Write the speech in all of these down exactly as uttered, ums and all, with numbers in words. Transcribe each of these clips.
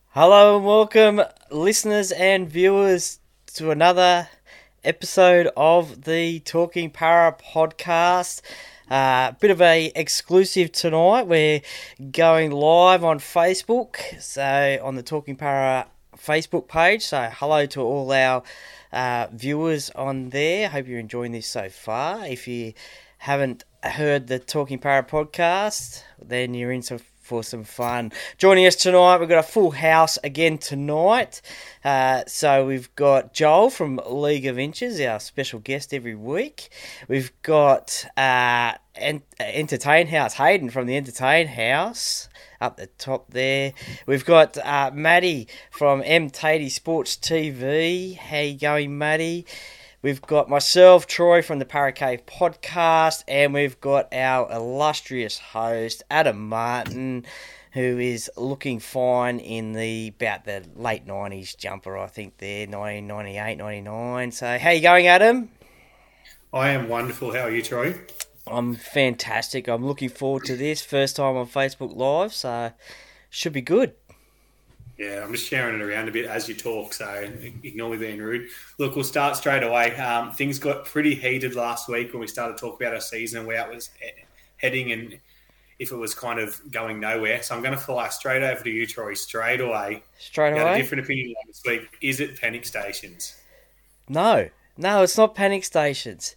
Hello and welcome, listeners and viewers, to another episode of the Talking Para podcast. A uh, bit of a exclusive tonight. We're going live on Facebook, so on the Talking Para Facebook page. So hello to all our uh, viewers on there. Hope you're enjoying this so far. If you haven't heard the Talking Para podcast, then you're in some for some fun. Joining us tonight, we've got a full house again tonight. Uh, so we've got Joel from League of Inches, our special guest every week. We've got uh, en- Entertain House, Hayden from the Entertain House, up the top there. We've got uh, Maddie from M. Tatey Sports T V. How you going, Maddie? We've got myself, Troy, from the Paracave podcast, and we've got our illustrious host, Adam Martin, who is looking fine in the about the late nineties jumper, I think there, nineteen ninety-eight, ninety-nine. So how you going, Adam? I am wonderful. How are you, Troy? I'm fantastic. I'm looking forward to this. First time on Facebook Live, so should be good. Yeah, I'm just sharing it around a bit as you talk, so ignore me being rude. Look, we'll start straight away. Um, things got pretty heated last week when we started to talk about our season, where it was heading and if it was kind of going nowhere. So I'm going to fly straight over to you, Troy, straight away. Straight you away? Had a different opinion this week. Is it panic stations? No. No, it's not panic stations.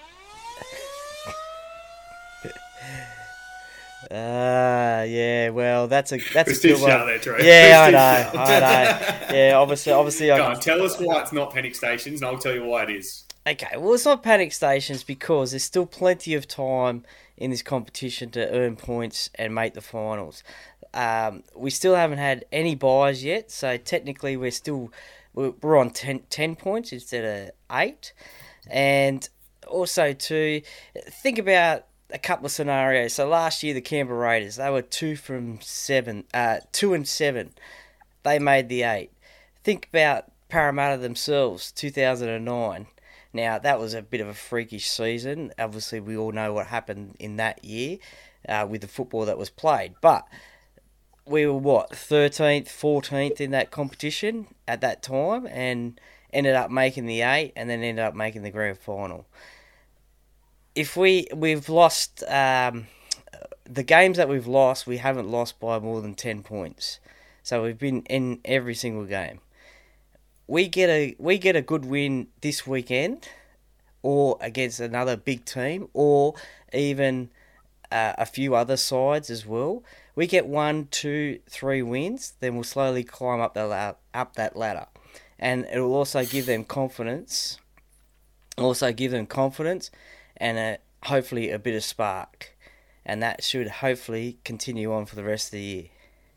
Ah, uh, yeah. Well, that's a that's a good one. There, Troy. Yeah, I know, I know. Yeah, obviously, obviously. Go I... on, tell us why it's not panic stations, and I'll tell you why it is. Okay, well, it's not panic stations because there's still plenty of time in this competition to earn points and make the finals. Um, we still haven't had any buys yet, so technically we're still we're on ten, ten points instead of eight. And also, to think about a couple of scenarios. So last year, the Canberra Raiders, they were two from seven, uh, two and seven. They made the eight. Think about Parramatta themselves, two thousand nine. Now, that was a bit of a freakish season. Obviously, we all know what happened in that year uh, with the football that was played. But we were, what, thirteenth, fourteenth in that competition at that time and ended up making the eight and then ended up making the grand final. If we, we've lost, um, the games that we've lost, we haven't lost by more than ten points. So we've been in every single game. We get a we get a good win this weekend, or against another big team, or even uh, a few other sides as well. We get one, two, three wins, then we'll slowly climb up the la- up that ladder, and it will also give them confidence. Also give them confidence, and a, hopefully a bit of spark, and that should hopefully continue on for the rest of the year.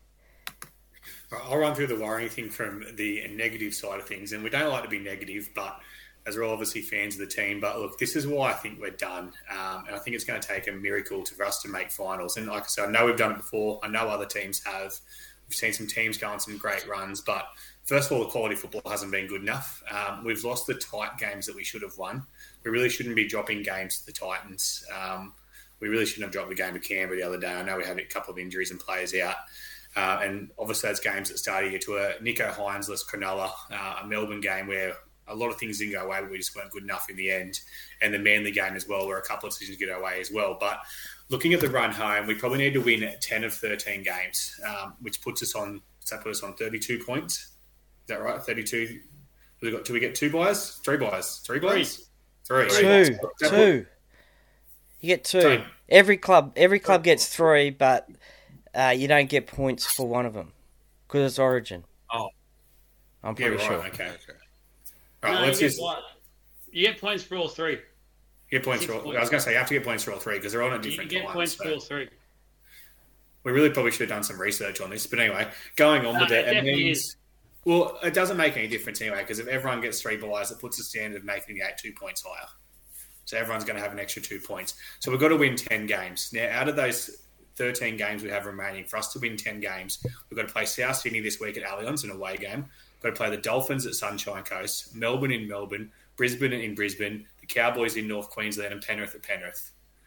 I'll run through the worrying thing from the negative side of things. And we don't like to be negative, but as we're all obviously fans of the team. But look, this is why I think we're done. Um, and I think it's going to take a miracle to, for us to make finals. And like I said, I know we've done it before. I know other teams have. We've seen some teams go on some great runs. But first of all, the quality of football hasn't been good enough. Um, we've lost the tight games that we should have won. We really shouldn't be dropping games to the Titans. Um, we really shouldn't have dropped the game to Canberra the other day. I know we had a couple of injuries and players out. Uh, and obviously those games that started here to a Nico Hines-less Cronulla, uh, a Melbourne game where a lot of things didn't go away, but we just weren't good enough in the end. And the Manly game as well, where a couple of decisions get away as well. But looking at the run home, we probably need to win ten of thirteen games, um, which puts us on, does that put us on thirty-two points? Is that right? thirty-two. Do we, got, do we get two buys? Three buys? Three buys? Three. Three. Two. Two. two. You get two. Three. Every club, every club gets three, but... Uh, you don't get points for one of them because it's Origin. Oh, I'm pretty yeah, right. sure. Okay. okay. Right, no, let's you, just... get you get points for all three. You get points Six for all. Points. I was going to say you have to get points for all three because they're on a different. You get times, points so. for all three. We really probably should have done some research on this, but anyway, going on no, with it, it it means is. well, it doesn't make any difference anyway because if everyone gets three buys, it puts the standard of making the eight two points higher. So everyone's going to have an extra two points. So we've got to win ten games now. Out of those thirteen games we have remaining, for us to win ten games, we've got to play South Sydney this week at Allianz, an away game. We've got to play the Dolphins at Sunshine Coast, Melbourne in Melbourne, Brisbane in Brisbane, the Cowboys in North Queensland, and Penrith at Penrith.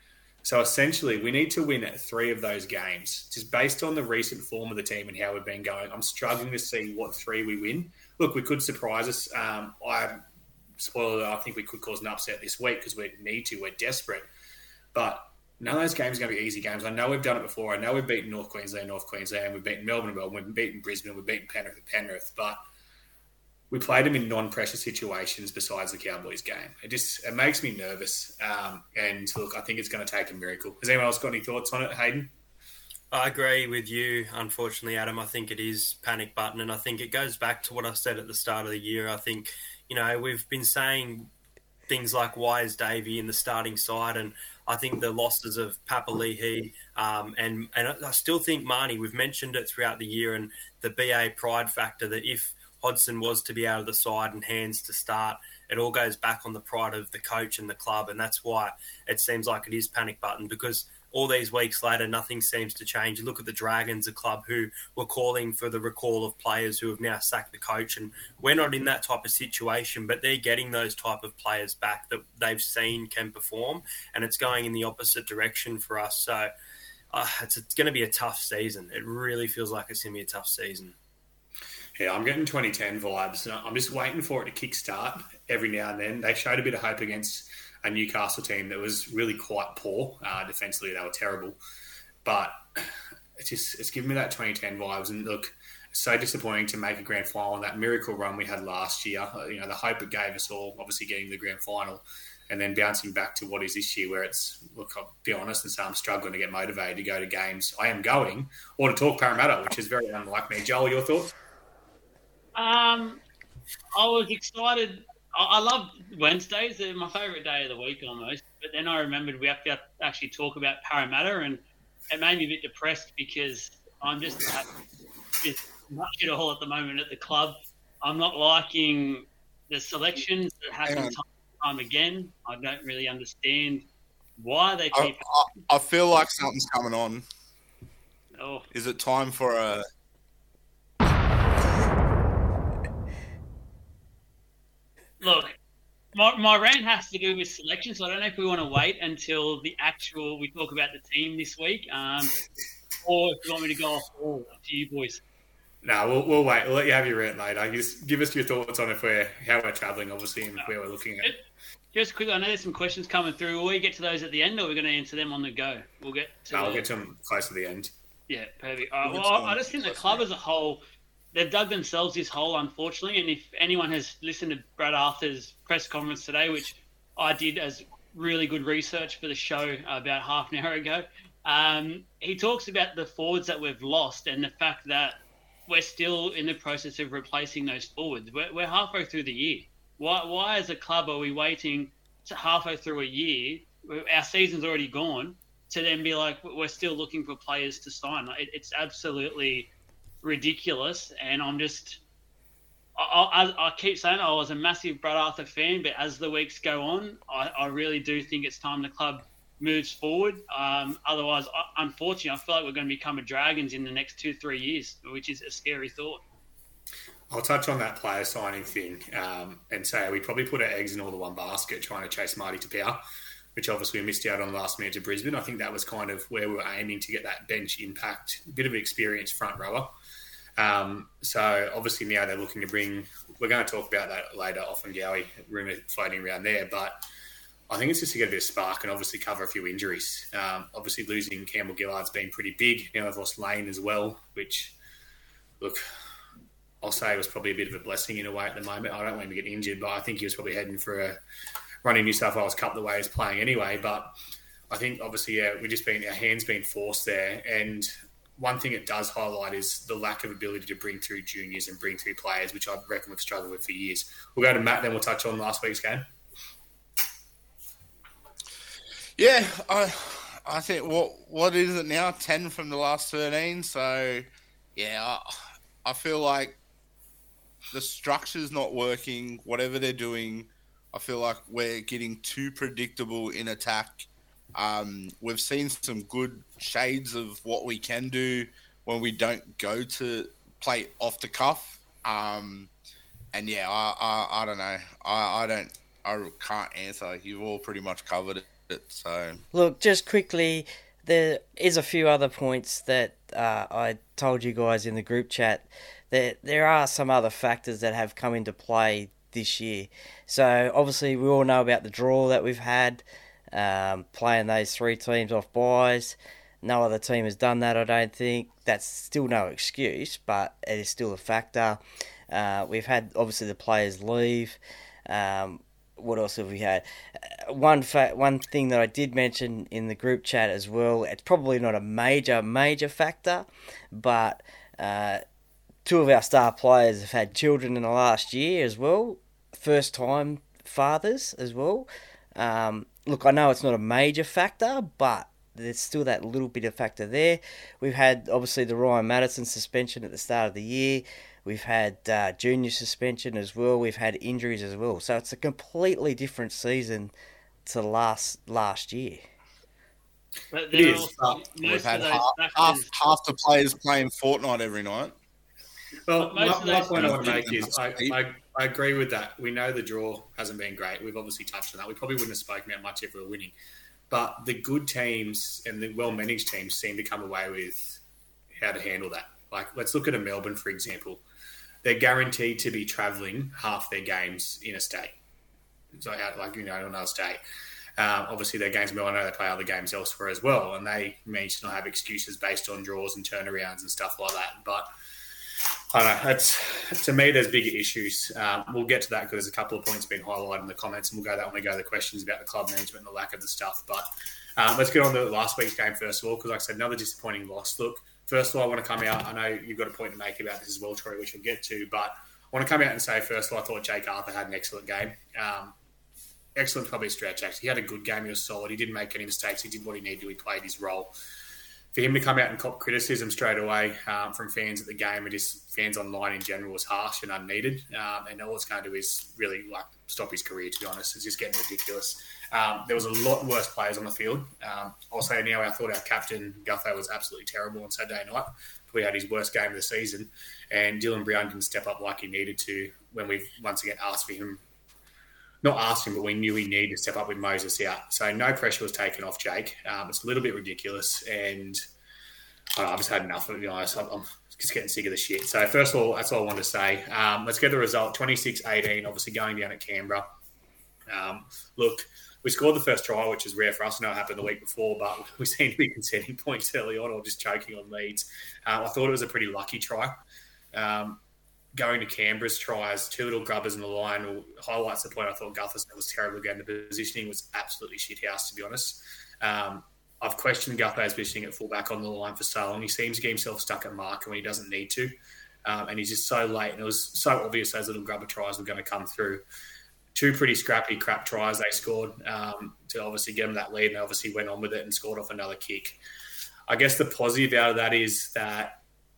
So essentially, we need to win at three of those games. Just based on the recent form of the team and how we've been going, I'm struggling to see what three we win. Look, we could surprise us. Um, I spoiler, I think we could cause an upset this week because we need to. We're desperate, but none of those games are going to be easy games. I know we've done it before. I know we've beaten North Queensland, North Queensland. We've beaten Melbourne, Melbourne. We've beaten Brisbane. We've beaten Penrith, Penrith. But we played them in non-pressure situations besides the Cowboys game. It just it makes me nervous. Um, and look, I think it's going to take a miracle. Has anyone else got any thoughts on it, Hayden? I agree with you, unfortunately, Adam. I think it is panic button, and I think it goes back to what I said at the start of the year. I think, you know, we've been saying things like, why is Davey in the starting side? And I think the losses of Papali'i um, and, and I still think Marnie, we've mentioned it throughout the year, and the B A pride factor that if Hodgson was to be out of the side and Hands to start, it all goes back on the pride of the coach and the club, and that's why it seems like it is panic button, because all these weeks later, nothing seems to change. You look at the Dragons, a club who were calling for the recall of players who have now sacked the coach, and we're not in that type of situation, but they're getting those type of players back that they've seen can perform, and it's going in the opposite direction for us. So uh, it's, it's going to be a tough season. It really feels like it's going to be a tough season. Yeah, I'm getting twenty ten vibes. I'm just waiting for it to kickstart every now and then. They showed a bit of hope against a Newcastle team that was really quite poor. Uh, defensively, they were terrible. But it's just it's giving me that twenty ten vibes. And look, it's so disappointing to make a grand final. That miracle run we had last year, you know, the hope it gave us all, obviously getting the grand final, and then bouncing back to what is this year where it's, look, I'll be honest and say I'm struggling to get motivated to go to games. I am going, or to talk Parramatta, which is very unlike me. Joel, your thoughts? Um, I was excited. I, I love Wednesdays. They're my favourite day of the week almost. But then I remembered we have to actually talk about Parramatta, and it made me a bit depressed because I'm just just not shit all at the moment at the club. I'm not liking the selections that happen time and time again. I don't really understand why they keep. I, I, I feel like something's coming on. Oh, is it time for a? Look, my, my rant has to do with selection, so I don't know if we want to wait until the actual we talk about the team this week, um, or if you want me to go off all to you boys. No, we'll, we'll wait. We'll let you have your rant later. Just give us your thoughts on if we're how we're travelling, obviously, and no. where we're looking at. Just quickly, I know there's some questions coming through. Will we get to those at the end, or we're going to answer them on the go? We'll get to. No, the... we'll get to them close to the end. Yeah, perfect. Uh, well, I, I just think the club as a whole, they've dug themselves this hole, unfortunately. And if anyone has listened to Brad Arthur's press conference today, which I did as really good research for the show about half an hour ago, um, he talks about the forwards that we've lost and the fact that we're still in the process of replacing those forwards. We're, we're halfway through the year. Why, why as a club are we waiting to halfway through a year, our season's already gone, to then be like, we're still looking for players to sign? It, it's absolutely ridiculous, and I'm just I, I, I keep saying I was a massive Brad Arthur fan, but as the weeks go on, I, I really do think it's time the club moves forward. Um, otherwise, unfortunately, I feel like we're going to become a Dragons in the next two, three years, which is a scary thought. I'll touch on that player signing thing um, and say we probably put our eggs in all the one basket trying to chase Marty Tapau, which obviously we missed out on last minute to Brisbane. I think that was kind of where we were aiming to get that bench impact, a bit of an experienced front rower. Um, so obviously now they're looking to bring, we're going to talk about that later, Offengowie, rumour floating around there, but I think it's just to get a bit of spark and obviously cover a few injuries. Um, obviously losing Campbell Gillard's been pretty big. Now they've lost Lane as well, which, look, I'll say it was probably a bit of a blessing in a way at the moment. I don't want him to get injured, but I think he was probably heading for a running New South Wales Cup the way he's playing anyway. But I think obviously, yeah, we've just been, our hands been forced there. And one thing it does highlight is the lack of ability to bring through juniors and bring through players, which I reckon we've struggled with for years. We'll go to Matt, then we'll touch on last week's game. Yeah, I I think, what what is it now? ten from the last thirteen. So, yeah, I, I feel like the structure's not working. Whatever they're doing, I feel like we're getting too predictable in attack. Um, we've seen some good shades of what we can do when we don't go to play off the cuff. Um, and yeah, I, I, I don't know. I, I don't, I can't answer. You've all pretty much covered it. it. So Look, just quickly, there is a few other points that uh, I told you guys in the group chat. That there are some other factors that have come into play this year. So obviously we all know about the draw that we've had, um, playing those three teams off buys. No other team has done that, I don't think. That's still no excuse, but it is still a factor. Uh, we've had, obviously, the players leave. Um, what else have we had? Uh, one fa- one thing that I did mention in the group chat as well, it's probably not a major, major factor, but uh, two of our star players have had children in the last year as well. First-time fathers as well. Um, look, I know it's not a major factor, but there's still that little bit of factor there. We've had, obviously, the Ryan Madison suspension at the start of the year. We've had uh, junior suspension as well. We've had injuries as well. So it's a completely different season to last last year. But It is. also, Uh, most we've of had those half, factors, half, half the players playing Fortnite every night. Well, my, Most of my those point I want to things- make is I, I, I agree with that. We know the draw hasn't been great. We've obviously touched on that. We probably wouldn't have spoken about much if we were winning. But the good teams and the well-managed teams seem to come away with how to handle that. Like, let's look at a Melbourne, for example. They're guaranteed to be travelling half their games in a state. So, like, you know, in another state. Um, obviously, their games in Melbourne, I know they play other games elsewhere as well, and they manage to not have excuses based on draws and turnarounds and stuff like that. But I don't know. It's, to me, there's bigger issues. Um, we'll get to that because there's a couple of points being highlighted in the comments, and we'll go that when we go to the questions about the club management and the lack of the stuff. But um, let's get on to last week's game first of all, because like I said, another disappointing loss. Look, first of all, I want to come out. I know you've got a point to make about this as well, Troy, which we'll get to. But I want to come out and say, first of all, I thought Jake Arthur had an excellent game. Um, excellent, probably a stretch, actually. He had a good game. He was solid. He didn't make any mistakes. He did what he needed to. He played his role. For him to come out and cop criticism straight away um, from fans at the game and just fans online in general was harsh and unneeded. Um, and all it's going to do is really like stop his career, to be honest. It's just getting ridiculous. Um, there was a lot worse players on the field. Um, I'll say now I thought our captain, Gutho, was absolutely terrible on Saturday night. We had his worst game of the season. And Dylan Brown didn't step up like he needed to when we once again asked for him. Not asked him, but we knew he needed to step up with Moses out. So no pressure was taken off Jake. Um, it's a little bit ridiculous, and I don't know, I've just had enough of it, to be honest. I'm, I'm just getting sick of the shit. So first of all, that's all I wanted to say. Um, let's get the result, twenty-six eighteen, obviously going down at Canberra. Um, look, we scored the first try, which is rare for us. I know it happened the week before, but we seem to be conceding points early on or just choking on leads. Um, I thought it was a pretty lucky try. Um, Going to Canberra's tries, two little grubbers in the line will highlights the point. I thought Gutherson was terrible again. The positioning was absolutely shithouse, to be honest. Um, I've questioned Gutho's positioning at fullback on the line for so long. He seems to get himself stuck at mark when he doesn't need to. Um, and he's just so late. And it was so obvious those little grubber tries were going to come through. Two pretty scrappy crap tries they scored um, to obviously get them that lead. And they obviously went on with it and scored off another kick. I guess the positive out of that is that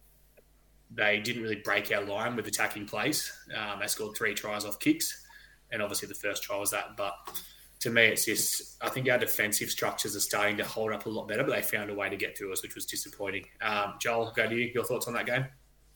they didn't really break our line with attacking plays. Um, they scored three tries off kicks, and obviously the first try was that. But to me, it's just I think our defensive structures are starting to hold up a lot better, but they found a way to get through us, which was disappointing. Um, Joel, go to you. Your thoughts on that game?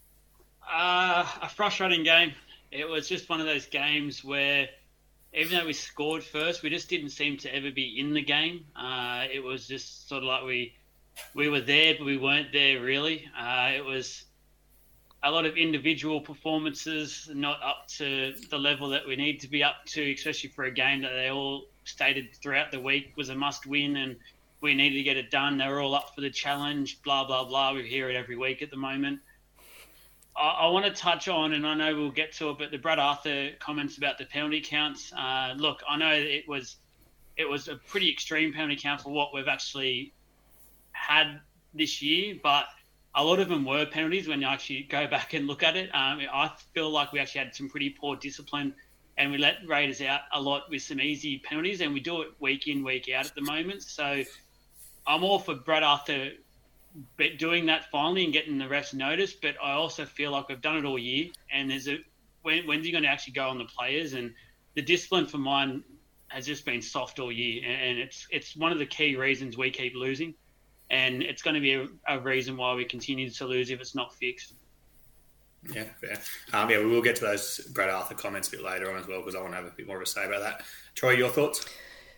Uh, a frustrating game. It was just one of those games where even though we scored first, we just didn't seem to ever be in the game. Uh, it was just sort of like we we were there, but we weren't there really. Uh, it was a lot of individual performances not up to the level that we need to be up to, especially for a game that they all stated throughout the week was a must-win and we needed to get it done. They were all up for the challenge, blah, blah, blah. We hear it every week at the moment. I, I want to touch on, and I know we'll get to it, but the Brad Arthur comments about the penalty counts. Uh, look, I know it was it was a pretty extreme penalty count for what we've actually had this year, but a lot of them were penalties when you actually go back and look at it. Um, I feel like we actually had some pretty poor discipline and we let Raiders out a lot with some easy penalties, and we do it week in, week out at the moment. So I'm all for Brad Arthur doing that finally and getting the refs noticed, but I also feel like we've done it all year, and there's a when, when's he going to actually go on the players? And the discipline for mine has just been soft all year, and it's it's one of the key reasons we keep losing. And it's going to be a, a reason why we continue to lose if it's not fixed. Yeah, fair. Um, yeah, we will get to those Brad Arthur comments a bit later on as well because I want to have a bit more of a say about that. Troy, your thoughts?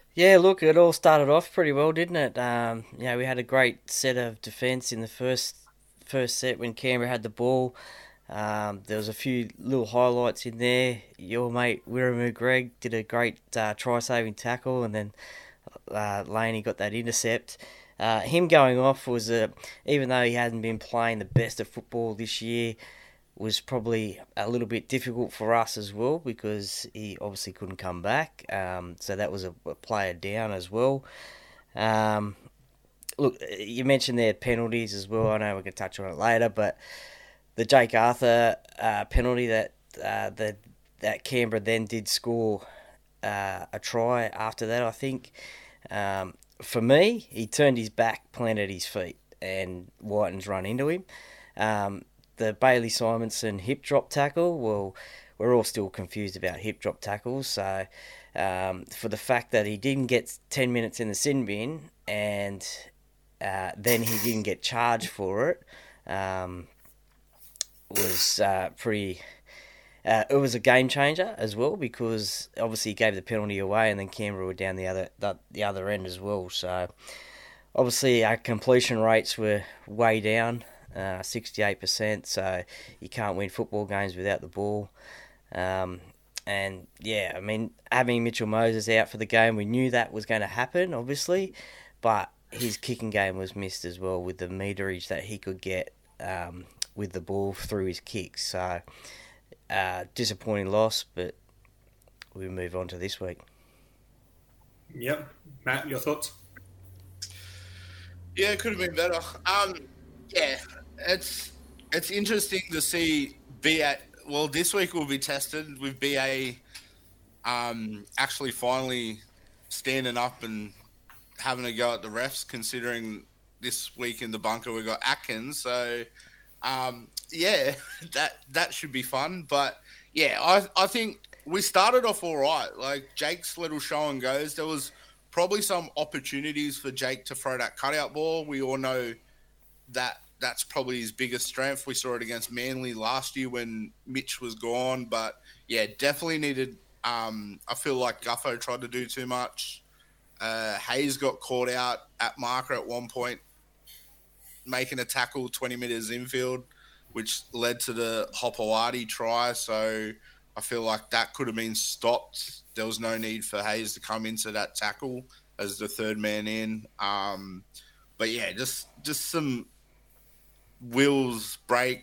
Yeah, look, it all started off pretty well, didn't it? Um, you know, we had a great set of defence in the first first set when Canberra had the ball. Um, there was a few little highlights in there. Your mate Wiramu Greg did a great uh, try-saving tackle, and then uh, Laney got that intercept. Uh, him going off was a, even though he hadn't been playing the best of football this year, was probably a little bit difficult for us as well because he obviously couldn't come back. Um, so that was a, a player down as well. Um, look, you mentioned their penalties as well. I know we can touch on it later, but the Jake Arthur uh, penalty that uh, the that Canberra then did score uh, a try after that, I think. Um, for me, he turned his back, planted his feet, and Whiten's run into him. Um, the Bailey Simonson hip drop tackle, well, we're all still confused about hip drop tackles. So um, for the fact that he didn't get ten minutes in the sin bin and uh, then he didn't get charged for it, um, was uh, pretty... Uh, it was a game changer as well because obviously he gave the penalty away and then Canberra were down the other the, the other end as well. So obviously our completion rates were way down, uh, sixty-eight percent. So you can't win football games without the ball. Um, and yeah, I mean, having Mitchell Moses out for the game, we knew that was going to happen, obviously, but his kicking game was missed as well with the meterage that he could get um, with the ball through his kicks. So. Uh, disappointing loss, but we move on to this week. Yep. Matt, your thoughts? Yeah, it could have been better. Um, yeah, it's it's interesting to see B A. Well, this week will be tested with B A um, actually finally standing up and having a go at the refs, considering this week in the bunker we got Atkins. So, um, yeah, that that should be fun. But yeah, I I think we started off all right. Like Jake's little show and goes. There was probably some opportunities for Jake to throw that cutout ball. We all know that that's probably his biggest strength. We saw it against Manly last year when Mitch was gone. But yeah, definitely needed. Um, I feel like Guffo tried to do too much. Uh, Hayes got caught out at marker at one point, making a tackle twenty metres infield, which led to the Hopewadi try. So I feel like that could have been stopped. There was no need for Hayes to come into that tackle as the third man in. Um, but yeah, just just some wheels break,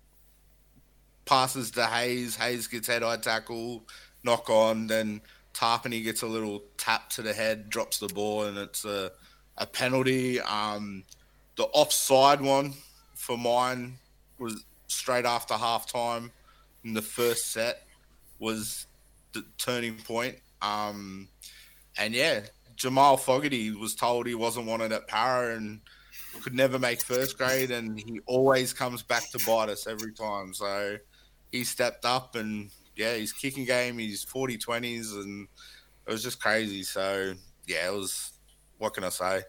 passes to Hayes. Hayes gets head-eye tackle, knock on, then Tarpany gets a little tap to the head, drops the ball, and it's a, a penalty. Um, the offside one for mine was straight after halftime in the first set was the turning point. Um, and yeah, Jamal Fogarty was told he wasn't wanted at Para and could never make first grade, and he always comes back to bite us every time. So he stepped up, and yeah, his kicking game, his forty twenties, and it was just crazy. So yeah, it was, what can I say?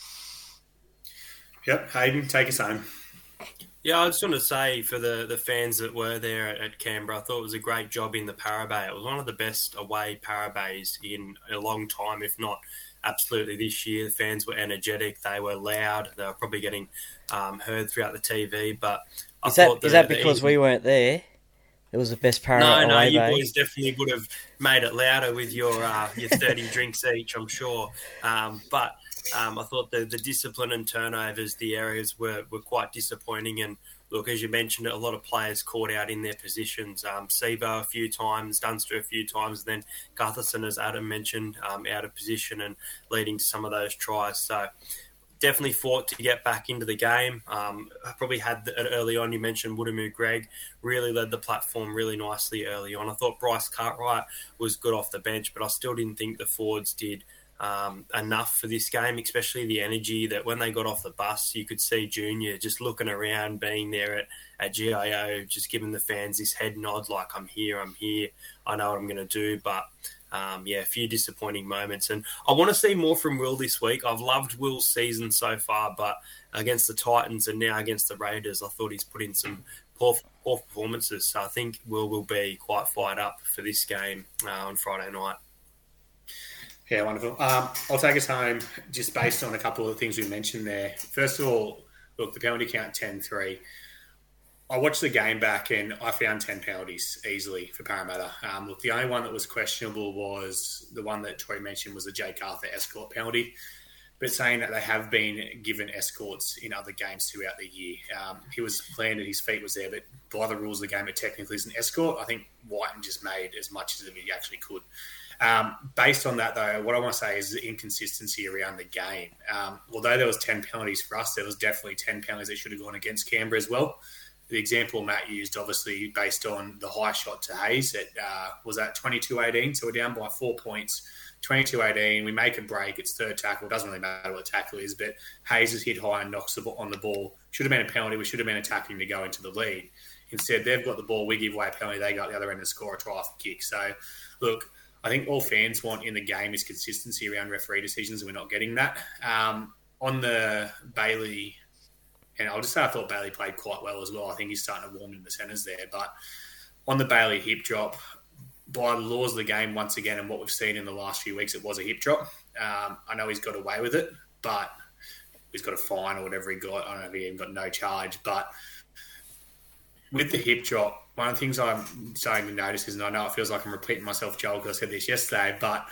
Yep, Hayden, take us home. Yeah, I just want to say for the, the fans that were there at, at Canberra, I thought it was a great job in the Parabay. It was one of the best away Parabays in a long time, if not absolutely this year. The fans were energetic, they were loud, they were probably getting um, heard throughout the T V. But I is that thought the, is that the because evening... we weren't there? It was the best Para No, no, away you bay. boys definitely would have made it louder with your uh, your thirty drinks each, I'm sure. Um, but um, I thought the, the discipline and turnovers, the areas were, were quite disappointing. And look, as you mentioned, a lot of players caught out in their positions. Um, Sebo a few times, Dunster a few times, and then Gutherson, as Adam mentioned, um, out of position and leading to some of those tries. So definitely fought to get back into the game. Um, I probably had the, early on, you mentioned Woodamoo Greg really led the platform really nicely early on. I thought Bryce Cartwright was good off the bench, but I still didn't think the forwards did um, enough for this game, especially the energy that when they got off the bus, you could see Junior just looking around, being there at, at G I O, just giving the fans this head nod like, I'm here, I'm here, I know what I'm going to do. But Um, yeah, a few disappointing moments. And I want to see more from Will this week. I've loved Will's season so far, but against the Titans and now against the Raiders, I thought he's put in some poor, poor performances. So I think Will will be quite fired up for this game uh, on Friday night. Yeah, wonderful. Um, I'll take us home just based on a couple of the things we mentioned there. First of all, look, the penalty count ten three. I watched the game back and I found ten penalties easily for Parramatta. Um, look, the only one that was questionable was the one that Troy mentioned was the Jake Arthur escort penalty. But saying that they have been given escorts in other games throughout the year. Um, he was landed, his feet was there, but by the rules of the game, it technically is an escort. I think Whiten just made as much as he actually could. Um, based on that, though, what I want to say is the inconsistency around the game. Um, although there was ten penalties for us, there was definitely ten penalties that should have gone against Canberra as well. The example Matt used, obviously, based on the high shot to Hayes, it uh, was at twenty-two eighteen, so we're down by four points. twenty-two eighteen, we make a break, it's third tackle, doesn't really matter what the tackle is, but Hayes has hit high and knocks the ball on the ball. Should have been a penalty, we should have been attacking to go into the lead. Instead, they've got the ball, we give away a penalty, they got the other end and score a try off a kick. So, look, I think all fans want in the game is consistency around referee decisions, and we're not getting that. Um, on the Bailey, and I'll just say I thought Bailey played quite well as well. I think he's starting to warm in the centres there. But on the Bailey hip drop, by the laws of the game, once again, and what we've seen in the last few weeks, it was a hip drop. Um, I know he's got away with it, but he's got a fine or whatever he got. I don't know if he even got no charge. But with the hip drop, one of the things I'm starting to notice is, and I know it feels like I'm repeating myself, Joel, because I said this yesterday, but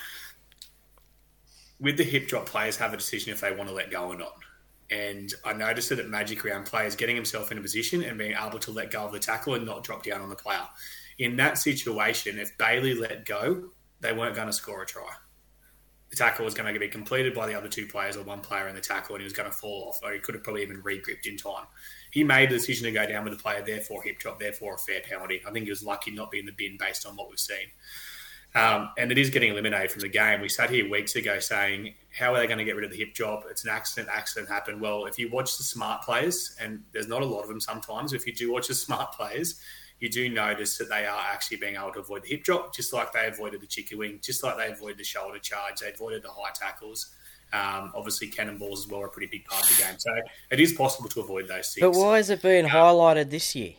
with the hip drop, players have a decision if they want to let go or not. And I noticed it at Magic around players getting himself in a position and being able to let go of the tackle and not drop down on the player. In that situation, if Bailey let go, they weren't going to score a try. The tackle was going to be completed by the other two players or one player in the tackle, and he was going to fall off, or he could have probably even re-gripped in time. He made the decision to go down with the player, therefore hip drop, therefore a fair penalty. I think he was lucky not being in the bin based on what we've seen. Um, and it is getting eliminated from the game. We sat here weeks ago saying, how are they going to get rid of the hip drop? It's an accident, accident happened. Well, if you watch the smart players, and there's not a lot of them sometimes, if you do watch the smart players, you do notice that they are actually being able to avoid the hip drop, just like they avoided the chicken wing, just like they avoided the shoulder charge, they avoided the high tackles. Um, obviously, cannonballs as well are a pretty big part of the game. So it is possible to avoid those things. But why is it being um, highlighted this year?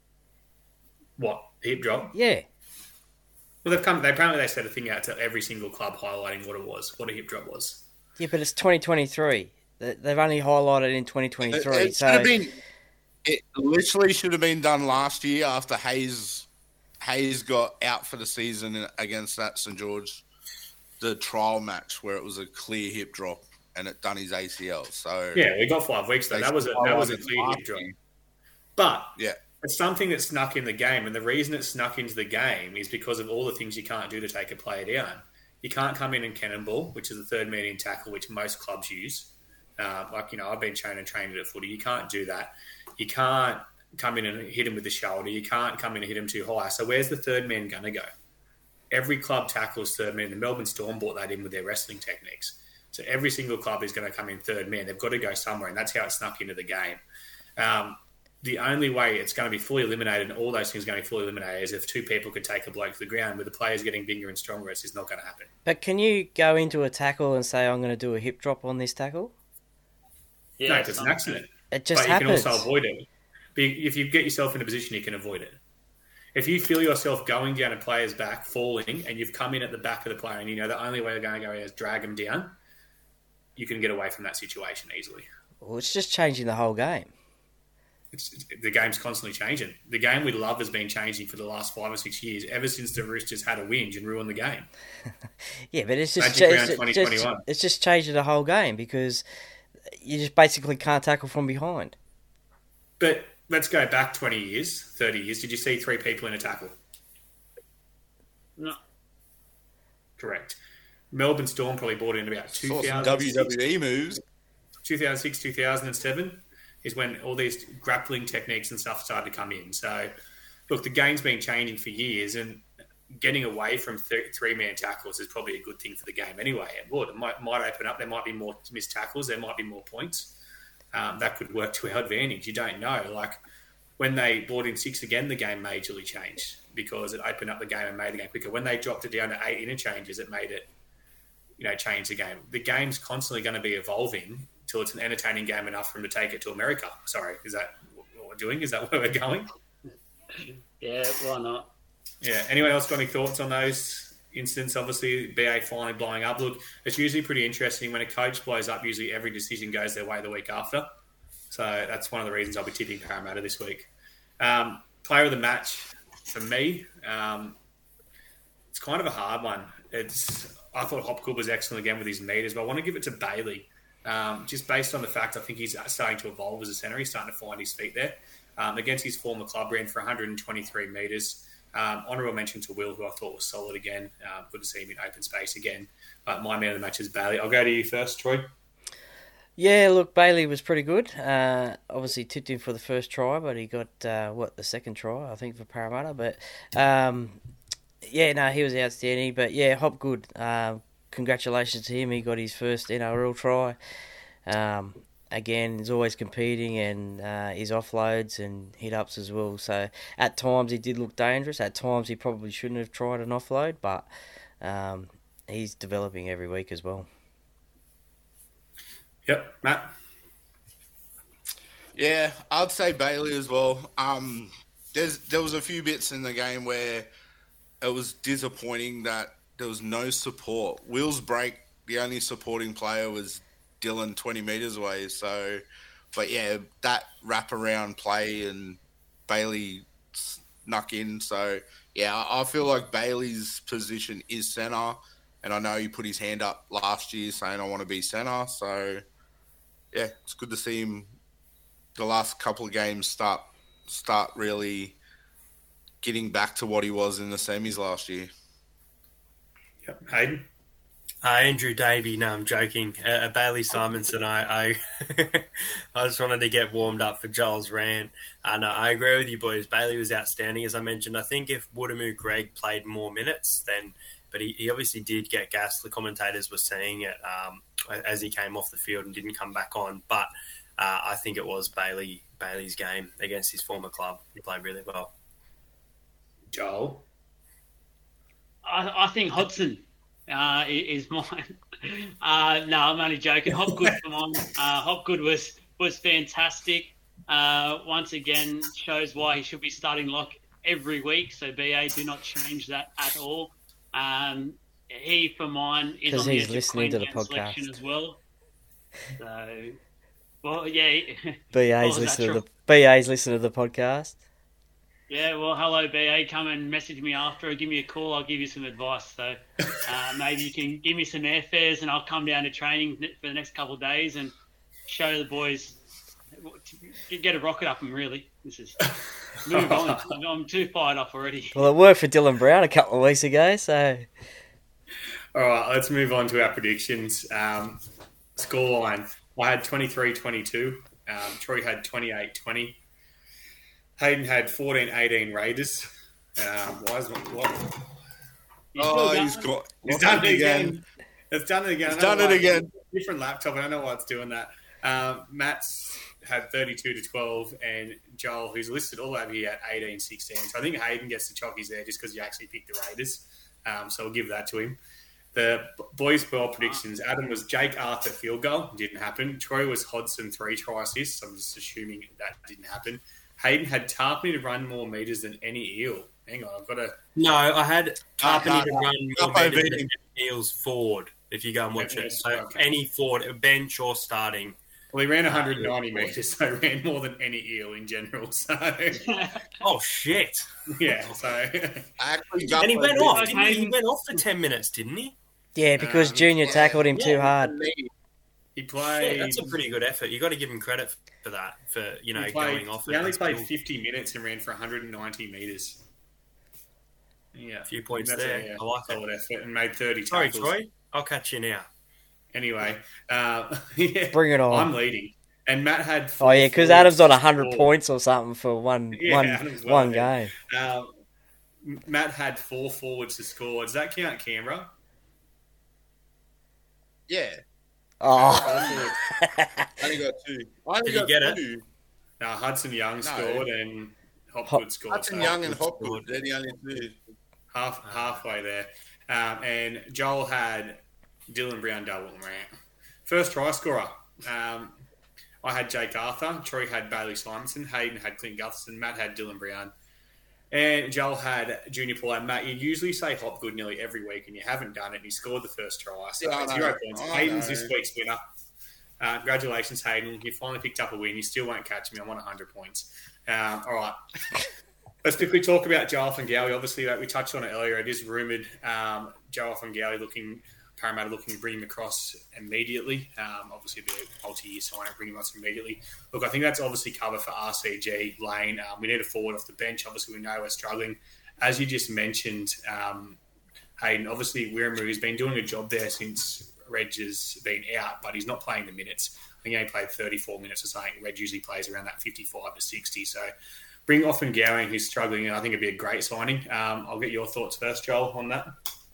What, hip drop? Yeah. Well, they've come. They apparently they set a thing out to every single club highlighting what it was, what a hip drop was. Yeah, but it's twenty twenty-three. They've only highlighted in twenty twenty-three. It, it so should have been. It literally should have been done last year after Hayes Hayes got out for the season against that St George, the trial match where it was a clear hip drop and it done his A C L. So yeah, we got five weeks though. That was a that was a clear hip drop. But yeah. It's something that snuck in the game, and the reason it snuck into the game is because of all the things you can't do to take a player down. You can't come in and cannonball, which is the third median tackle, which most clubs use. Uh, like, you know, I've been trained and trained at footy. You can't do that. You can't come in and hit him with the shoulder. You can't come in and hit him too high. So where's the third man going to go? Every club tackles third man. The Melbourne Storm brought that in with their wrestling techniques. So every single club is going to come in third man. They've got to go somewhere, and that's how it snuck into the game. Um, The only way it's going to be fully eliminated and all those things are going to be fully eliminated is if two people could take a bloke to the ground. With the players getting bigger and stronger, it's just not going to happen. But can you go into a tackle and say, I'm going to do a hip drop on this tackle? Yeah, no, it's an accident. It just but happens. You can also avoid it. But if you get yourself in a position, you can avoid it. If you feel yourself going down a player's back, falling, and you've come in at the back of the player and you know the only way they're going to go is drag them down, you can get away from that situation easily. Well, it's just changing the whole game. It's, the game's constantly changing. The game we love has been changing for the last five or six years, ever since the Roosters had a whinge and ruined the game. Yeah, but it's just, Magic it's, round just, it's just changing the whole game because you just basically can't tackle from behind. But let's go back twenty years, thirty years. Did you see three people in a tackle? No. Correct. Melbourne Storm probably bought in about two thousand W W E moves. two thousand six, two thousand seven is when all these grappling techniques and stuff started to come in. So, look, the game's been changing for years, and getting away from th- three-man tackles is probably a good thing for the game anyway. It would. It might, might open up. There might be more missed tackles. There might be more points. Um, that could work to our advantage. You don't know. Like, when they brought in six again, the game majorly changed because it opened up the game and made the game quicker. When they dropped it down to eight interchanges, it made it, you know, change the game. The game's constantly going to be evolving till it's an entertaining game enough for them to take it to America. Sorry, is that what we're doing? Is that where we're going? Yeah, why not? Yeah. Anyone else got any thoughts on those instance, obviously, B A finally blowing up. Look, it's usually pretty interesting when a coach blows up. Usually, every decision goes their way the week after. So that's one of the reasons I'll be tipping Parramatta this week. Um, player of the match for me, um, it's kind of a hard one. It's I thought Hopgood was excellent again with his meters, but I want to give it to Bailey, um, just based on the fact I think he's starting to evolve as a centre. He's starting to find his feet there. Um, against his former club, ran for one hundred twenty-three metres. Um, honourable mention to Will, who I thought was solid again. Um, good to see him in open space again. But my man of the match is Bailey. I'll go to you first, Troy. Yeah, look, Bailey was pretty good. Uh, obviously tipped him for the first try, but he got, uh, what, the second try, I think, for Parramatta. But, um, yeah, no, he was outstanding. But, yeah, Hopgood, uh, congratulations to him. He got his first N R L try. Um, again, he's always competing, and uh, his offloads and hit-ups as well. So, at times, he did look dangerous. At times, he probably shouldn't have tried an offload, but um, he's developing every week as well. Yep, Matt. Yeah, I'd say Bailey as well. Um, there's there was a few bits in the game where it was disappointing that there was no support. Will's break, the only supporting player was Dylan twenty metres away. So, but yeah, that wraparound play and Bailey snuck in. So, yeah, I feel like Bailey's position is centre. And I know he put his hand up last year saying, I want to be centre. So, yeah, it's good to see him the last couple of games start start really getting back to what he was in the semis last year. Yep. Hayden? Uh, Andrew Davey, no, I'm joking. Uh, Bailey Simonson, I I, I just wanted to get warmed up for Joel's rant. Uh, no, I agree with you boys. Bailey was outstanding, as I mentioned. I think if Woodamoo Greg played more minutes, then, but he, he obviously did get gassed. The commentators were saying it um, as he came off the field and didn't come back on. But uh, I think it was Bailey Bailey's game against his former club. He played really well. Joel? I, I think Hodson uh, is mine. Uh, no, I'm only joking. Hopgood for mine. Uh, Hopgood was was fantastic. Uh, once again, shows why he should be starting lock every week. So B A do not change that at all. Um, he for mine is on the edge of Queensland selection as well. So, well, yeah. B A's listening to the B A's listening to the podcast. Yeah, well, hello, B A. Come and message me after or give me a call. I'll give you some advice. So uh, maybe you can give me some airfares and I'll come down to training for the next couple of days and show the boys, get a rocket up them, really. This is move on. I'm too fired up already. Well, it worked for Dylan Brown a couple of weeks ago, so... All right, let's move on to our predictions. Um, scoreline. I had twenty-three twenty-two. Um, Troy had twenty-eight twenty. Hayden had fourteen eighteen Raiders. Um, why is not what? Oh, he's got. He's done it again. again. It's done it again. He's done it again. Different laptop. I don't know why it's doing that. Um, Matt's had thirty-two to twelve, and Joel, who's listed all over here, at eighteen sixteen. So I think Hayden gets the chockies there just because you actually picked the Raiders. Um, so we'll give that to him. The boys' ball predictions. Adam was Jake Arthur field goal. Didn't happen. Troy was Hodson three try assists. I'm just assuming that didn't happen. Hayden had Tarpany to run more metres than any eel. Hang on, I've got to... No, I had Tarpany uh, to uh, run uh, more uh, metres than Eels forward, if you go and watch okay, it. So okay. any forward, bench or starting. Well, he ran one hundred ninety uh, metres, so he ran more than any eel in general. So, oh, shit. Yeah, so... Actually, and he went off. Didn't he? he went off for ten minutes, didn't he? Yeah, because um, Junior yeah, tackled him yeah, too hard. He played... Yeah, that's a pretty good effort. You got to give him credit for that, for, you know, played, going off. He only played fifty minutes and ran for one hundred ninety metres. Yeah. A few points there. A, yeah, I like solid effort and made thirty Sorry, tackles. Troy. I'll catch you now. Anyway, uh, yeah, bring it on. I'm leading. And Matt had... Oh, yeah, because Adam's on one hundred points or something for one, yeah, one, well, one game. Um, Matt had four forwards to score. Does that count Canberra? Yeah. Oh. I only got two. I only Did got you get two. it? No, Hudson Young No. scored and Hopgood scored. Hudson so Young and Hopgood Hopgood, they're the only two. Half, halfway there. Um, and Joel had Dylan Brown double rant. First try scorer. Um, I had Jake Arthur. Troy had Bailey Simonson. Hayden had Clint Gutherson. Matt had Dylan Brown. And Joel had Junior Paulo. Matt, you usually say Hopgood nearly every week, and you haven't done it. And he scored the first try. So Yeah, I zero know. points. I Hayden's know. this week's winner. Uh, congratulations, Hayden. You finally picked up a win. You still won't catch me. I want one hundred points. Um, all right. Let's quickly talk about Joel Fingali. Obviously, like we touched on it earlier. It is rumoured um, Joel Fingali looking, Parramatta looking to bring him across immediately. Um, obviously, the multi-year sign, bring him across immediately. Look, I think that's obviously cover for R C G, Lane. Um, we need a forward off the bench. Obviously, we know we're struggling. As you just mentioned, um, Hayden, obviously, Wiramu's been doing a job there since Reg has been out, but he's not playing the minutes. I think he only played thirty-four minutes or something. Reg usually plays around that fifty-five to sixty. So bring off Gowing, who's struggling, and I think it'd be a great signing. Um, I'll get your thoughts first, Joel, on that.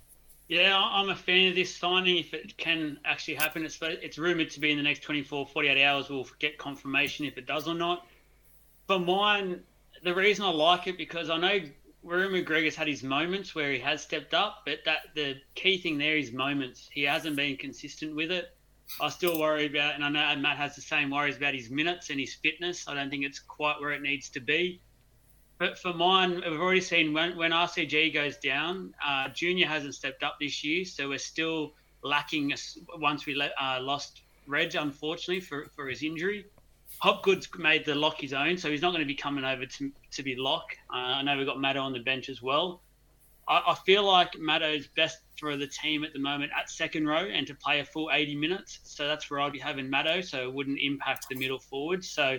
Yeah, I'm a fan of this signing if it can actually happen. It's, it's rumoured to be in the next twenty-four, forty-eight hours. We'll get confirmation if it does or not. For mine, the reason I like it, because I know Wiramu Gregor's had his moments where he has stepped up, but that the key thing there is moments. He hasn't been consistent with it. I still worry about, and I know Matt has the same worries about his minutes and his fitness. I don't think it's quite where it needs to be. But for mine, we've already seen when, when R C G goes down, uh, Junior hasn't stepped up this year, so we're still lacking once we uh, lost Reg, unfortunately, for, for his injury. Hopgood's made the lock his own, so he's not going to be coming over to to be lock. Uh, I know we've got Maddo on the bench as well. I, I feel like Maddo's best for the team at the moment at second row and to play a full eighty minutes. So that's where I'd be having Maddo, so it wouldn't impact the middle forward. So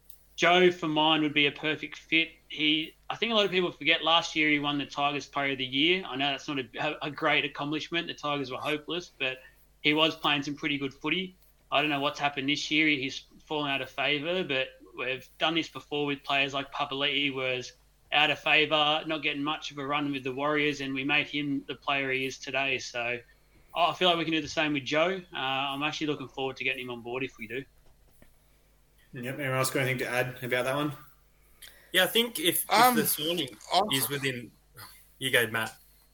Joe, for mine, would be a perfect fit. He, I think a lot of people forget last year he won the Tigers Player of the Year. I know that's not a, a great accomplishment. The Tigers were hopeless, but he was playing some pretty good footy. I don't know what's happened this year. He's fallen out of favour, but we've done this before with players like Papali'i, was out of favour, not getting much of a run with the Warriors, and we made him the player he is today. So I feel like we can do the same with Joe. Uh, I'm actually looking forward to getting him on board if we do. Yep. Anyone else got anything to add about that one? Yeah, I think if, if Um, the signing I'm- is within... You go, Matt.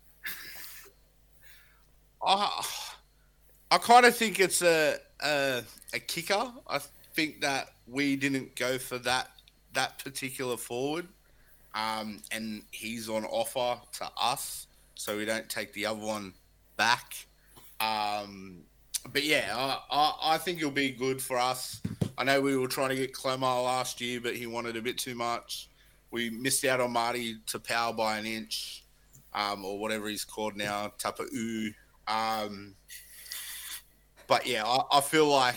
I, I kind of think it's a, a a kicker. I think that we didn't go for that that particular forward, um, and he's on offer to us, so we don't take the other one back. Um, but yeah, I, I, I think it'll be good for us. I know we were trying to get Clemar last year, but he wanted a bit too much. We missed out on Marty to power by an inch, um, or whatever he's called now, Tapa'u. Um, but yeah, I, I feel like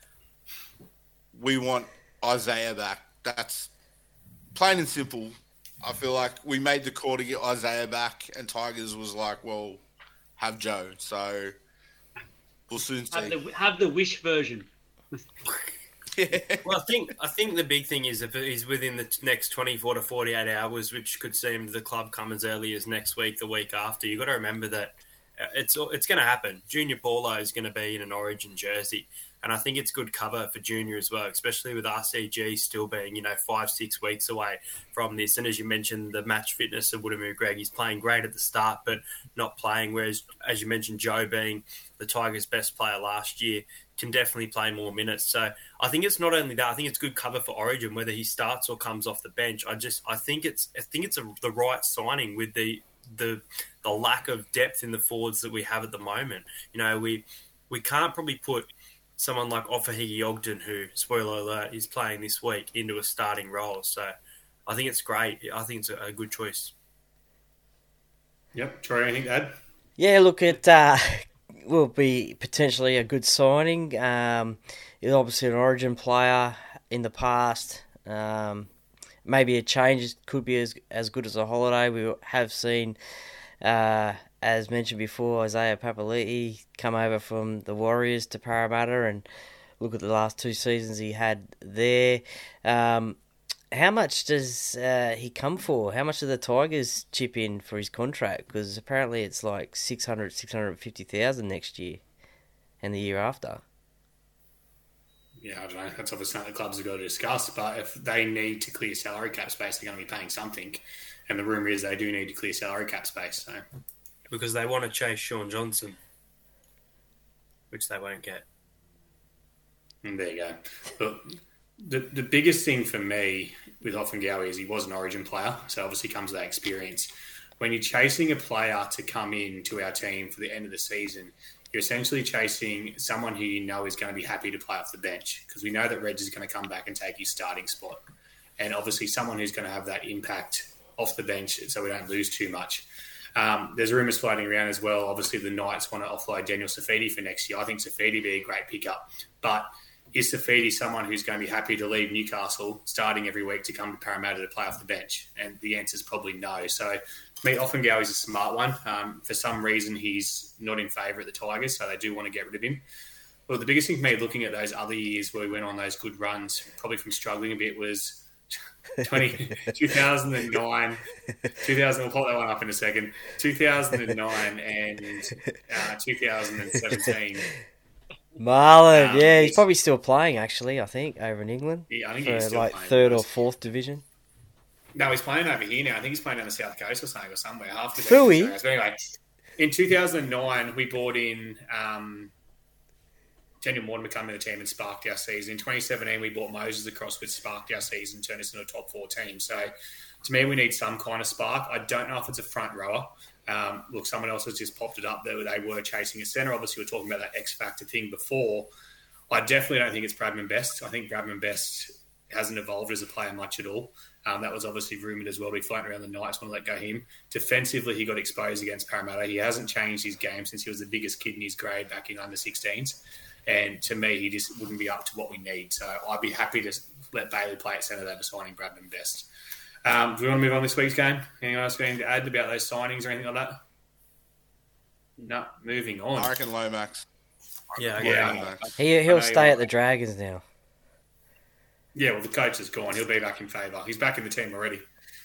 we want Isaiah back. That's plain and simple. I feel like we made the call to get Isaiah back, and Tigers was like, well, have Joe. So we'll soon see. Have the, have the wish version. Well, I think I think the big thing is if he's within the next twenty-four to forty-eight hours, which could seem the club come as early as next week, the week after. You've got to remember that it's it's going to happen. Junior Paulo is going to be in an Origin jersey, and I think it's good cover for Junior as well, especially with R C G still being, you know, five, six weeks away from this. And as you mentioned, the match fitness of Wiramu Greg, he's playing great at the start, but not playing. Whereas, as you mentioned, Joe being the Tigers' best player last year, can definitely play more minutes. So I think it's not only that. I think it's good cover for Origin, whether he starts or comes off the bench. I just I think it's I think it's a, the right signing with the the the lack of depth in the forwards that we have at the moment. You know, we we can't probably put someone like Ofahigi Ogden, who, spoiler alert, is playing this week, into a starting role. So I think it's great. I think it's a, a good choice. Yep. Troy, anything to add? Yeah, look, it uh, will be potentially a good signing. Um, he's obviously an Origin player in the past. Um, maybe a change could be as as good as a holiday. We have seen, uh, as mentioned before, Isaiah Papali'i come over from the Warriors to Parramatta, and look at the last two seasons he had there. Um, how much does uh, he come for? How much do the Tigers chip in for his contract? Because apparently it's like six hundred, six hundred fifty thousand next year and the year after. Yeah, I don't know. That's obviously something the clubs have got to discuss. But if they need to clear salary cap space, they're going to be paying something. And the rumour is they do need to clear salary cap space. So Because they want to chase Sean Johnson, which they won't get. and there you go. But The the biggest thing for me with Offengowie is he was an Origin player, so obviously comes with that experience. When you're chasing a player to come in to our team for the end of the season, you're essentially chasing someone who you know is going to be happy to play off the bench, because we know that Reg is going to come back and take his starting spot. And obviously someone who's going to have that impact off the bench so we don't lose too much. Um, there's rumours floating around as well. Obviously the Knights want to offload Daniel Safidi for next year. I think Safidi would be a great pickup. But is Safidi someone who's going to be happy to leave Newcastle starting every week to come to Parramatta to play off the bench? And the answer is probably no. So, for me, Offengowie is a smart one. Um, for some reason, he's not in favour at the Tigers, so they do want to get rid of him. Well, the biggest thing for me, looking at those other years where we went on those good runs, probably from struggling a bit, was twenty, two thousand nine, two thousand, we'll pop that one up in a second, two thousand nine and uh, two thousand seventeen. Marlon, Um, yeah, he's it's- probably still playing, actually, I think, over in England. Yeah, I think for he's still like playing. third or fourth division. No, he's playing over here now. I think he's playing on the South Coast or something, or somewhere. Half the Philly? But anyway, in two thousand nine, we brought in um, Daniel Mortimer come to the team and sparked our season. In twenty seventeen, we brought Moses across, which sparked our season, turned us into a top four team. So, to me, we need some kind of spark. I don't know if it's a front rower. Um, look, someone else has just popped it up there. They were chasing a centre. Obviously, we were talking about that X Factor thing before. I definitely don't think it's Bradman Best. I think Bradman Best hasn't evolved as a player much at all. Um, that was obviously rumoured as well. We floating around the Knights want to let go him. Defensively, he got exposed against Parramatta. He hasn't changed his game since he was the biggest kid in his grade back in under sixteens. And to me, he just wouldn't be up to what we need. So I'd be happy to let Bailey play at centre over signing Bradman Best. Um, do we want to move on this week's game? Anyone else got anything to add about those signings or anything like that? No, moving on. I reckon Lomax. Yeah, I Yeah. Lomax. He, I he'll know stay you at the Dragons now. Yeah, well, the coach is gone. He'll be back in favour. He's back in the team already.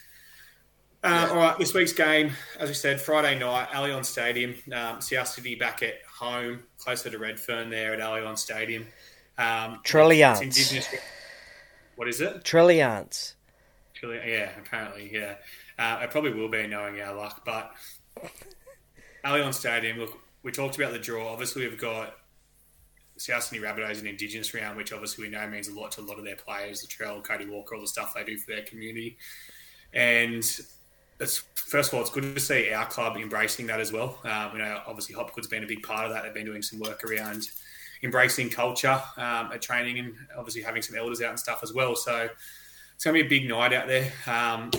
Uh, yeah. All right, this week's game, as we said, Friday night, Allianz Stadium. Um, South Sydney back at home, closer to Redfern there at Allianz Stadium. Um, Trilliance. it's Indigenous. What is it? Trilliance. Trilli- Yeah, apparently, yeah. Uh, it probably will be knowing our luck, but Allianz Stadium, look, we talked about the draw. Obviously, we've got South Sydney Rabbitohs in Indigenous round, which obviously we know means a lot to a lot of their players, the Trell, Cody Walker, all the stuff they do for their community. And it's, first of all, it's good to see our club embracing that as well. Um, you know, obviously Hopgood's been a big part of that. They've been doing some work around embracing culture um, at training and obviously having some elders out and stuff as well. So it's going to be a big night out there. Um,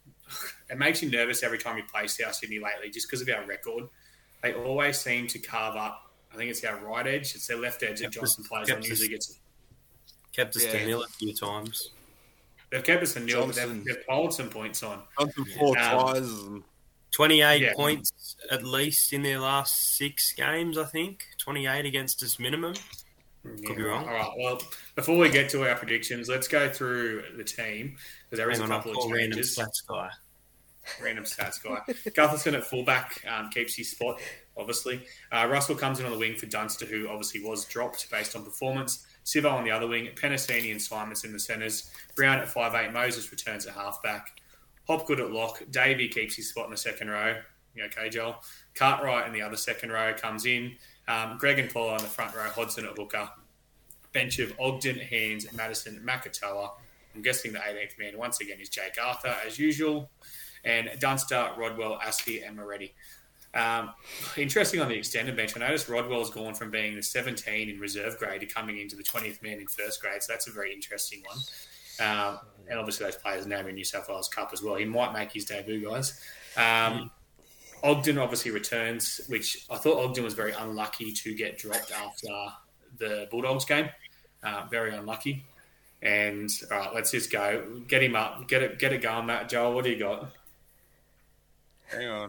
it makes you nervous every time you play South Sydney lately just because of our record. They always seem to carve up. I think it's our right edge. It's their left edge that Johnson plays on. Usually gets kept us Yeah. to nil a few times. They've kept us a nil, but Johnson. they've, they've piled some points on. Johnson four Um, tries. And, twenty-eight Yeah. points at least in their last six games, I think. twenty-eight against us minimum. Could be wrong. All right. Well, before we get to our predictions, let's go through the team because there is Hang a on, I'll couple call of random changes. stats guy. Random stats guy. Gutherson at fullback um, keeps his spot, obviously. Uh, Russell comes in on the wing for Dunster, who obviously was dropped based on performance. Sivo on the other wing. Penasini and Simons in the centres. Brown at five eight. Moses returns at halfback. Hopgood at lock. Davey keeps his spot in the second row. You okay, Joel? Cartwright in the other second row comes in. Um, Greg and Paul on the front row. Hodgson at hooker. Bench of Ogden, Hands, Madison, Makatoa. I'm guessing the eighteenth man once again is Jake Arthur, as usual. And Dunster, Rodwell, Aspie, and Moretti. Um, interesting on the extended bench, I noticed Rodwell's gone from being the seventeen in reserve grade to coming into the twentieth man in first grade, so that's a very interesting one. Um, and obviously those players are now in New South Wales Cup as well. He might make his debut, guys. Um, Ogden obviously returns, which I thought Ogden was very unlucky to get dropped after the Bulldogs game. Uh, very unlucky. And all right, let's just go. Get him up. Get it. Get it going, Matt. Joel, what do you got? hang on.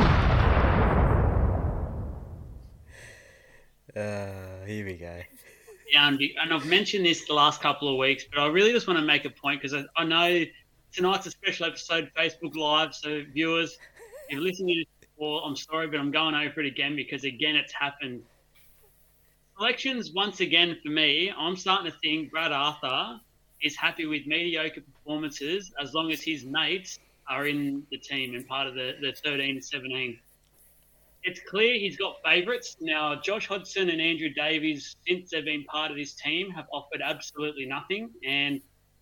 Uh, here we go. Yeah, and and I've mentioned this the last couple of weeks, but I really just want to make a point because I, I know tonight's a special episode, Facebook Live. So viewers, if you're listening to this before, I'm sorry, but I'm going over it again because again, it's happened. Selections once again for me. I'm starting to think Brad Arthur is happy with mediocre performances as long as his mates are in the team and part of the, the thirteen to seventeen. It's clear he's got favourites. Now, Josh Hodgson and Andrew Davies, since they've been part of this team, have offered absolutely nothing. And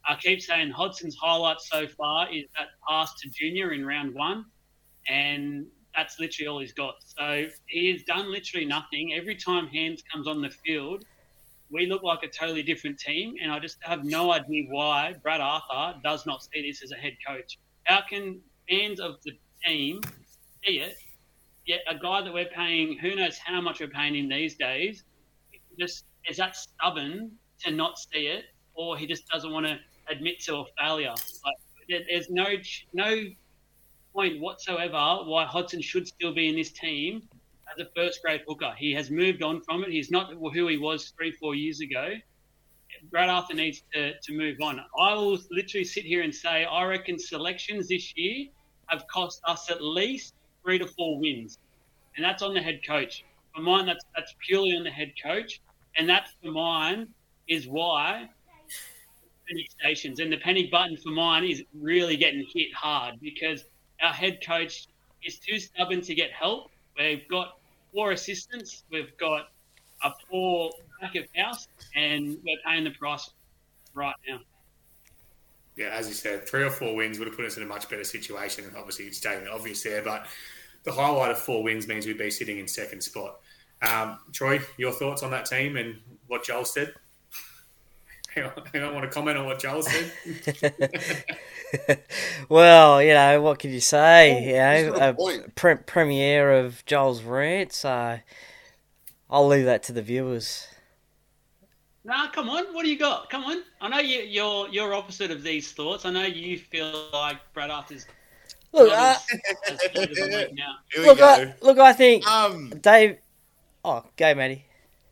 I keep saying Hodgson's highlight so far is that pass to Junior in round one, and that's literally all he's got. So he has done literally nothing. Every time Hands comes on the field, we look like a totally different team, and I just have no idea why Brad Arthur does not see this as a head coach. How can fans of the team see it, yet a guy that we're paying, who knows how much we're paying him these days, just is that stubborn to not see it, or he just doesn't want to admit to a failure? Like, there, there's no no point whatsoever why Hodgson should still be in this team as a first-grade hooker. He has moved on from it. He's not who he was three, four years ago. Brad Arthur needs to, to move on. I will literally sit here and say I reckon selections this year have cost us at least three to four wins, and that's on the head coach. For mine, that's that's purely on the head coach, and that for mine is why panic stations and the panic button for mine is really getting hit hard because our head coach is too stubborn to get help. We've got four assistants, we've got a poor back of house, and we're paying the price right now. Yeah, as you said, three or four wins would have put us in a much better situation. Obviously, it's stating the obvious there, but the highlight of four wins means we'd be sitting in second spot. Um, Troy, your thoughts on that team and what Joel said? I don't want to comment on what Joel said. Well, you know, what can you say? Oh, you know, a pre- premiere of Joel's rant, so I'll leave that to the viewers. Nah, come on. What do you got? Come on. I know you, you're you're opposite of these thoughts. I know you feel like Brad Arthur's look. not Uh, as, as good as I'm like now. Here we look, go. I, look, I think Um, Dave. Oh, go, Matty.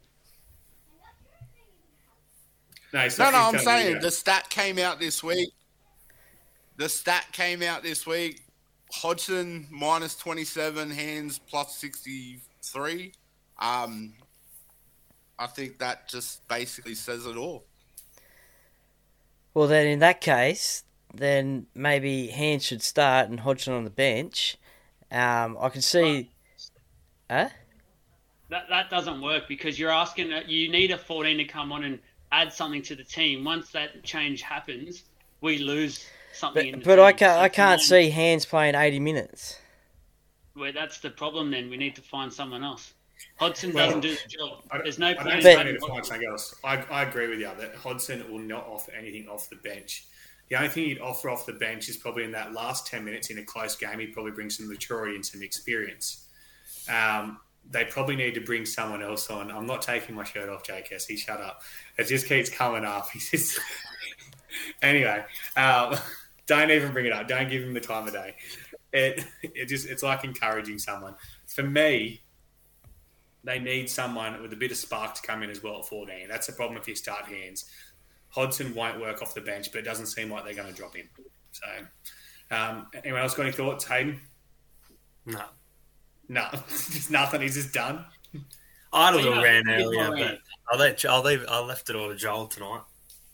No, he's no, not- no, he's I'm telling saying you the stat came out this week. The stat came out this week. Hodgson minus twenty-seven, Hands plus sixty-three. Um, I think that just basically says it all. Well, then in that case, then maybe Hands should start and Hodgson on the bench. Um, I can see. Huh? That that doesn't work because you're asking. You need a fourteen to come on and add something to the team. Once that change happens, we lose something. in But, the but team. I can't. So I can't come on, see Hands playing eighty minutes. Well, that's the problem. Then we need to find someone else. Hodgson Well, doesn't do the job. I don't- There's no I don't point. think in they need to playing find something else. I, I agree with you that Hodgson will not offer anything off the bench. The only thing he'd offer off the bench is probably in that last ten minutes in a close game, he'd probably bring some maturity and some experience. Um, they probably need to bring someone else on. I'm not taking my shirt off, Jake Kessie. Shut up. It just keeps coming up. He's just... Anyway, um, don't even bring it up. Don't give him the time of day. It it just it's like encouraging someone. For me, they need someone with a bit of spark to come in as well at fourteen. That's the problem if you start Hands. Hodgson won't work off the bench, but it doesn't seem like they're going to drop him. So, um, anyone else got any thoughts, Hayden? No. No, just nothing. He's just done. I had a Well, little you know, rant here's earlier, my but rant. I'll let I'll leave. I left it all to Joel tonight.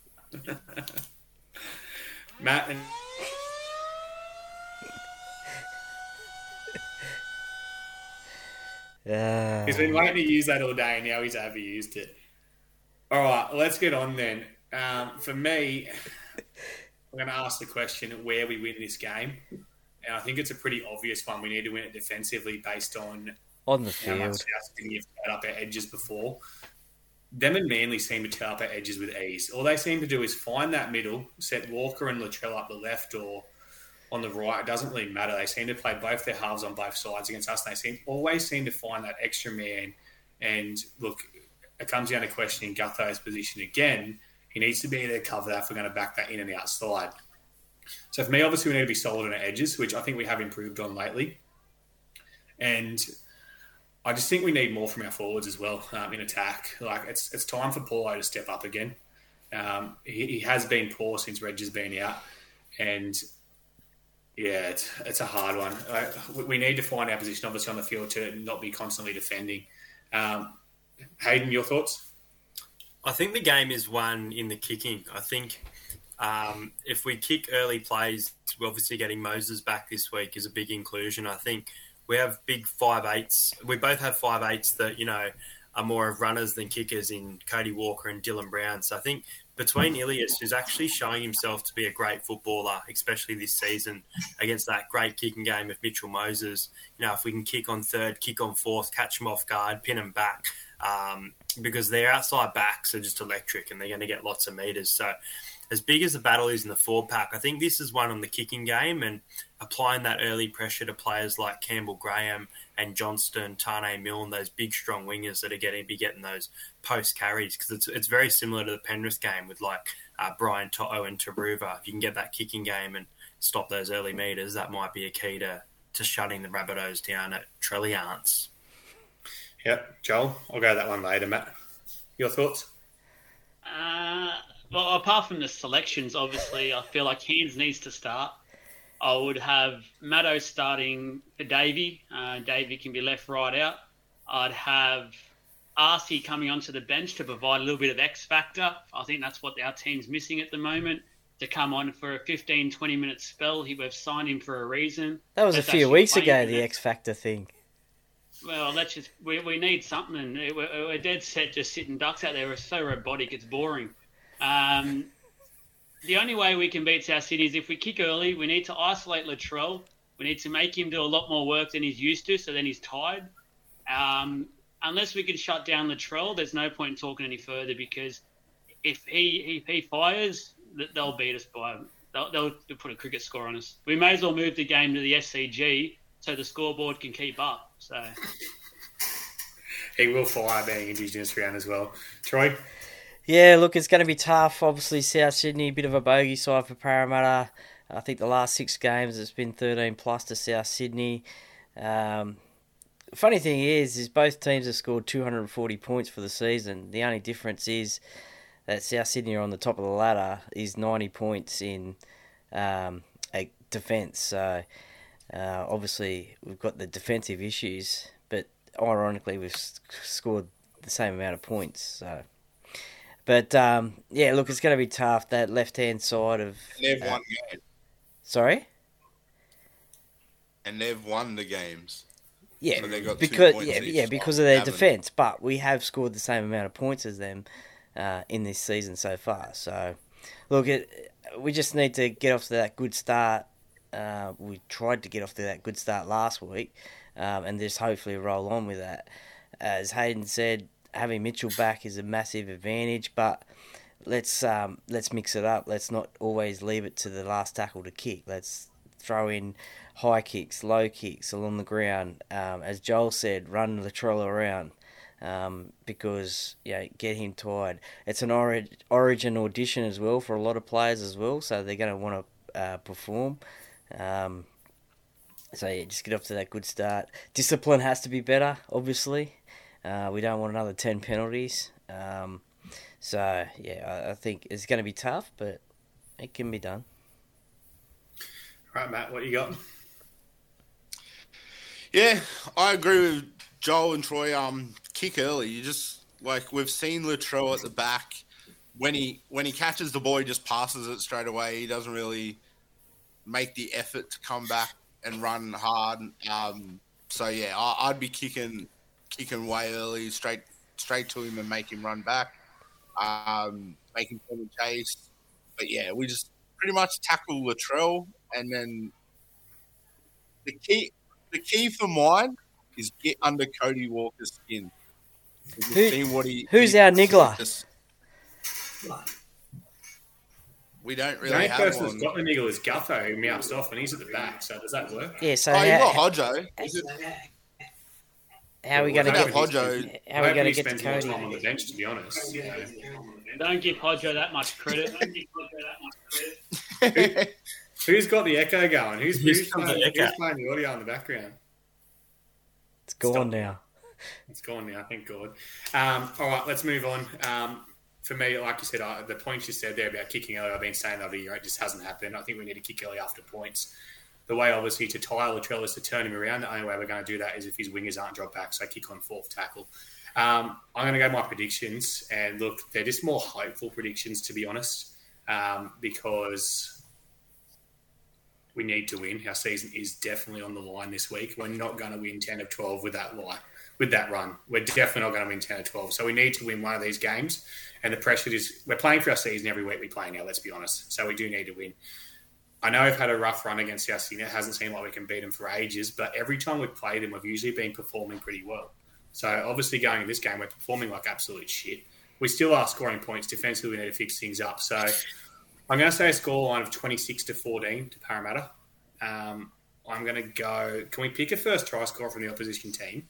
Matt and Uh, he's been waiting to use that all day, and now he's overused it. All right, let's get on then. Um, for me, I'm going to ask the question where we win this game. And I think it's a pretty obvious one. We need to win it defensively based on on the how much field. South Sydney have set up our edges before. Them and Manly seem to tear up our edges with ease. All they seem to do is find that middle, set Walker and Latrell up the left or on the right. It doesn't really matter. They seem to play both their halves on both sides against us. They seem always seem to find that extra man. And look, it comes down to questioning Gutho's position again. He needs to be able to cover that if we're going to back that in and outside. So for me, obviously, we need to be solid on our edges, which I think we have improved on lately. And I just think we need more from our forwards as well um, in attack. Like it's it's time for Paulo to step up again. Um, he, he has been poor since Reg has been out, and yeah, it's it's a hard one. Like, we, we need to find our position, obviously, on the field to not be constantly defending. Um, Hayden, your thoughts? I think the game is won in the kicking. I think um, if we kick early plays, we're obviously getting Moses back this week is a big inclusion. I think we have big five eights. We both have five eights that, you know, are more of runners than kickers in Cody Walker and Dylan Brown. So I think between Ilias, who's actually showing himself to be a great footballer, especially this season, against that great kicking game of Mitchell Moses. You know, if we can kick on third, kick on fourth, catch them off guard, pin them back, um, because their outside backs are just electric and they're going to get lots of metres. So as big as the battle is in the forward pack, I think this is one on the kicking game and applying that early pressure to players like Campbell Graham and Johnston, Tane Milne, those big strong wingers that are getting be getting those post carries, because it's it's very similar to the Penrith game with like uh, Brian Toto and Taruva. If you can get that kicking game and stop those early meters, that might be a key to to shutting the Rabbitohs down at Trelliance. Yep, Joel, I'll go that one later. Matt, your thoughts? Uh, well, apart from the selections, obviously, I feel like Hands needs to start. I would have Maddo starting for Davey. Uh, Davey can be left right out. I'd have Arcee coming onto the bench to provide a little bit of X factor. I think that's what our team's missing at the moment, to come on for a fifteen, twenty minute spell. He, we've signed him for a reason. That was That's a few actually weeks playing ago, for the them. X Factor thing. Well, let's just we, we need something. We're, we're dead set just sitting ducks out there. We're so robotic, it's boring. Um, the only way we can beat South Sydney is if we kick early. We need to isolate Latrell. We need to make him do a lot more work than he's used to, so then he's tired. Um, unless we can shut down Latrell, there's no point in talking any further, because if he if he fires, they'll beat us by they'll, they'll put a cricket score on us. We may as well move the game to the S C G so the scoreboard can keep up. So He will fire being Indigenous round as well. Troy? Yeah, look, it's going to be tough. Obviously, South Sydney, a bit of a bogey side for Parramatta. I think the last six games, it's been thirteen plus to South Sydney. Um, funny thing is, is both teams have scored two hundred forty points for the season. The only difference is that South Sydney are on the top of the ladder, is ninety points in um, a defence. So, uh, obviously, we've got the defensive issues, but ironically, we've scored the same amount of points. So. But, um, yeah, look, it's going to be tough, that left-hand side of... And they've uh, won games. Sorry? And they've won the games. Yeah, So they got two because points yeah, each, yeah, like because of their haven't. defence. But we have scored the same amount of points as them uh, in this season so far. So, look, it, we just need to get off to that good start. Uh, we tried to get off to that good start last week, um, and just hopefully roll on with that. As Hayden said, having Mitchell back is a massive advantage, but let's um, let's mix it up. Let's not always leave it to the last tackle to kick. Let's throw in high kicks, low kicks along the ground. Um, as Joel said, run Latrell around um, because yeah, get him tired. It's an ori- origin audition as well for a lot of players as well, so they're going to want to uh, perform. Um, so yeah, just get off to that good start. Discipline has to be better, obviously. Uh, we don't want another ten penalties. Um, so, yeah, I, I think it's going to be tough, but it can be done. Right, Matt, what you got? Yeah, I agree with Joel and Troy. Um, kick early. You just, like, we've seen Latrell at the back. When he when he catches the ball, he just passes it straight away. He doesn't really make the effort to come back and run hard. Um, so, yeah, I, I'd be kicking... kicking way early, straight straight to him and make him run back, um, make him come and chase. But yeah, we just pretty much tackle Latrell, and then the key the key for mine is get under Cody Walker's skin. We've Who- seen what he, who's he- our niggler? just- we don't The really only have person one. that's got the niggle is Gutho, who meows off when he's at the back. So does that work? Yeah, so Oh, you got how, Hodjo. Is it- how are we going to Well, get Hodjo. how are we Hoping going to he get to spends more time on Cody? the bench, to be honest. You know. don't give Hodjo that much credit. Don't give Hodjo that much credit. Who's got the echo going? Who's, Who's who's, got the playing, echo? who's playing the audio in the background? It's gone now. It's gone now, thank God. Um, all right, let's move on. Um, for me, like you said, I, the points you said there about kicking early, I've been saying over the year, it just hasn't happened. I think we need to kick early after points. The way, obviously, to tie Latrell is to turn him around. The only way we're going to do that is if his wingers aren't dropped back, so kick on fourth tackle. Um, I'm going to go my predictions, and look, they're just more hopeful predictions, to be honest, um, because we need to win. Our season is definitely on the line this week. We're not going to win ten of twelve with that line, with that run. We're definitely not going to win ten of twelve. So we need to win one of these games. And the pressure is, we're playing for our season every week we play now, let's be honest. So we do need to win. I know we've had a rough run against South Sydney. It hasn't seemed like we can beat them for ages, but every time we've played them, we've usually been performing pretty well. So obviously going in this game, we're performing like absolute shit. We still are scoring points. Defensively, we need to fix things up. So I'm going to say a scoreline of twenty-six to fourteen to Parramatta. Um, I'm going to go... Can we pick a first try score from the opposition team?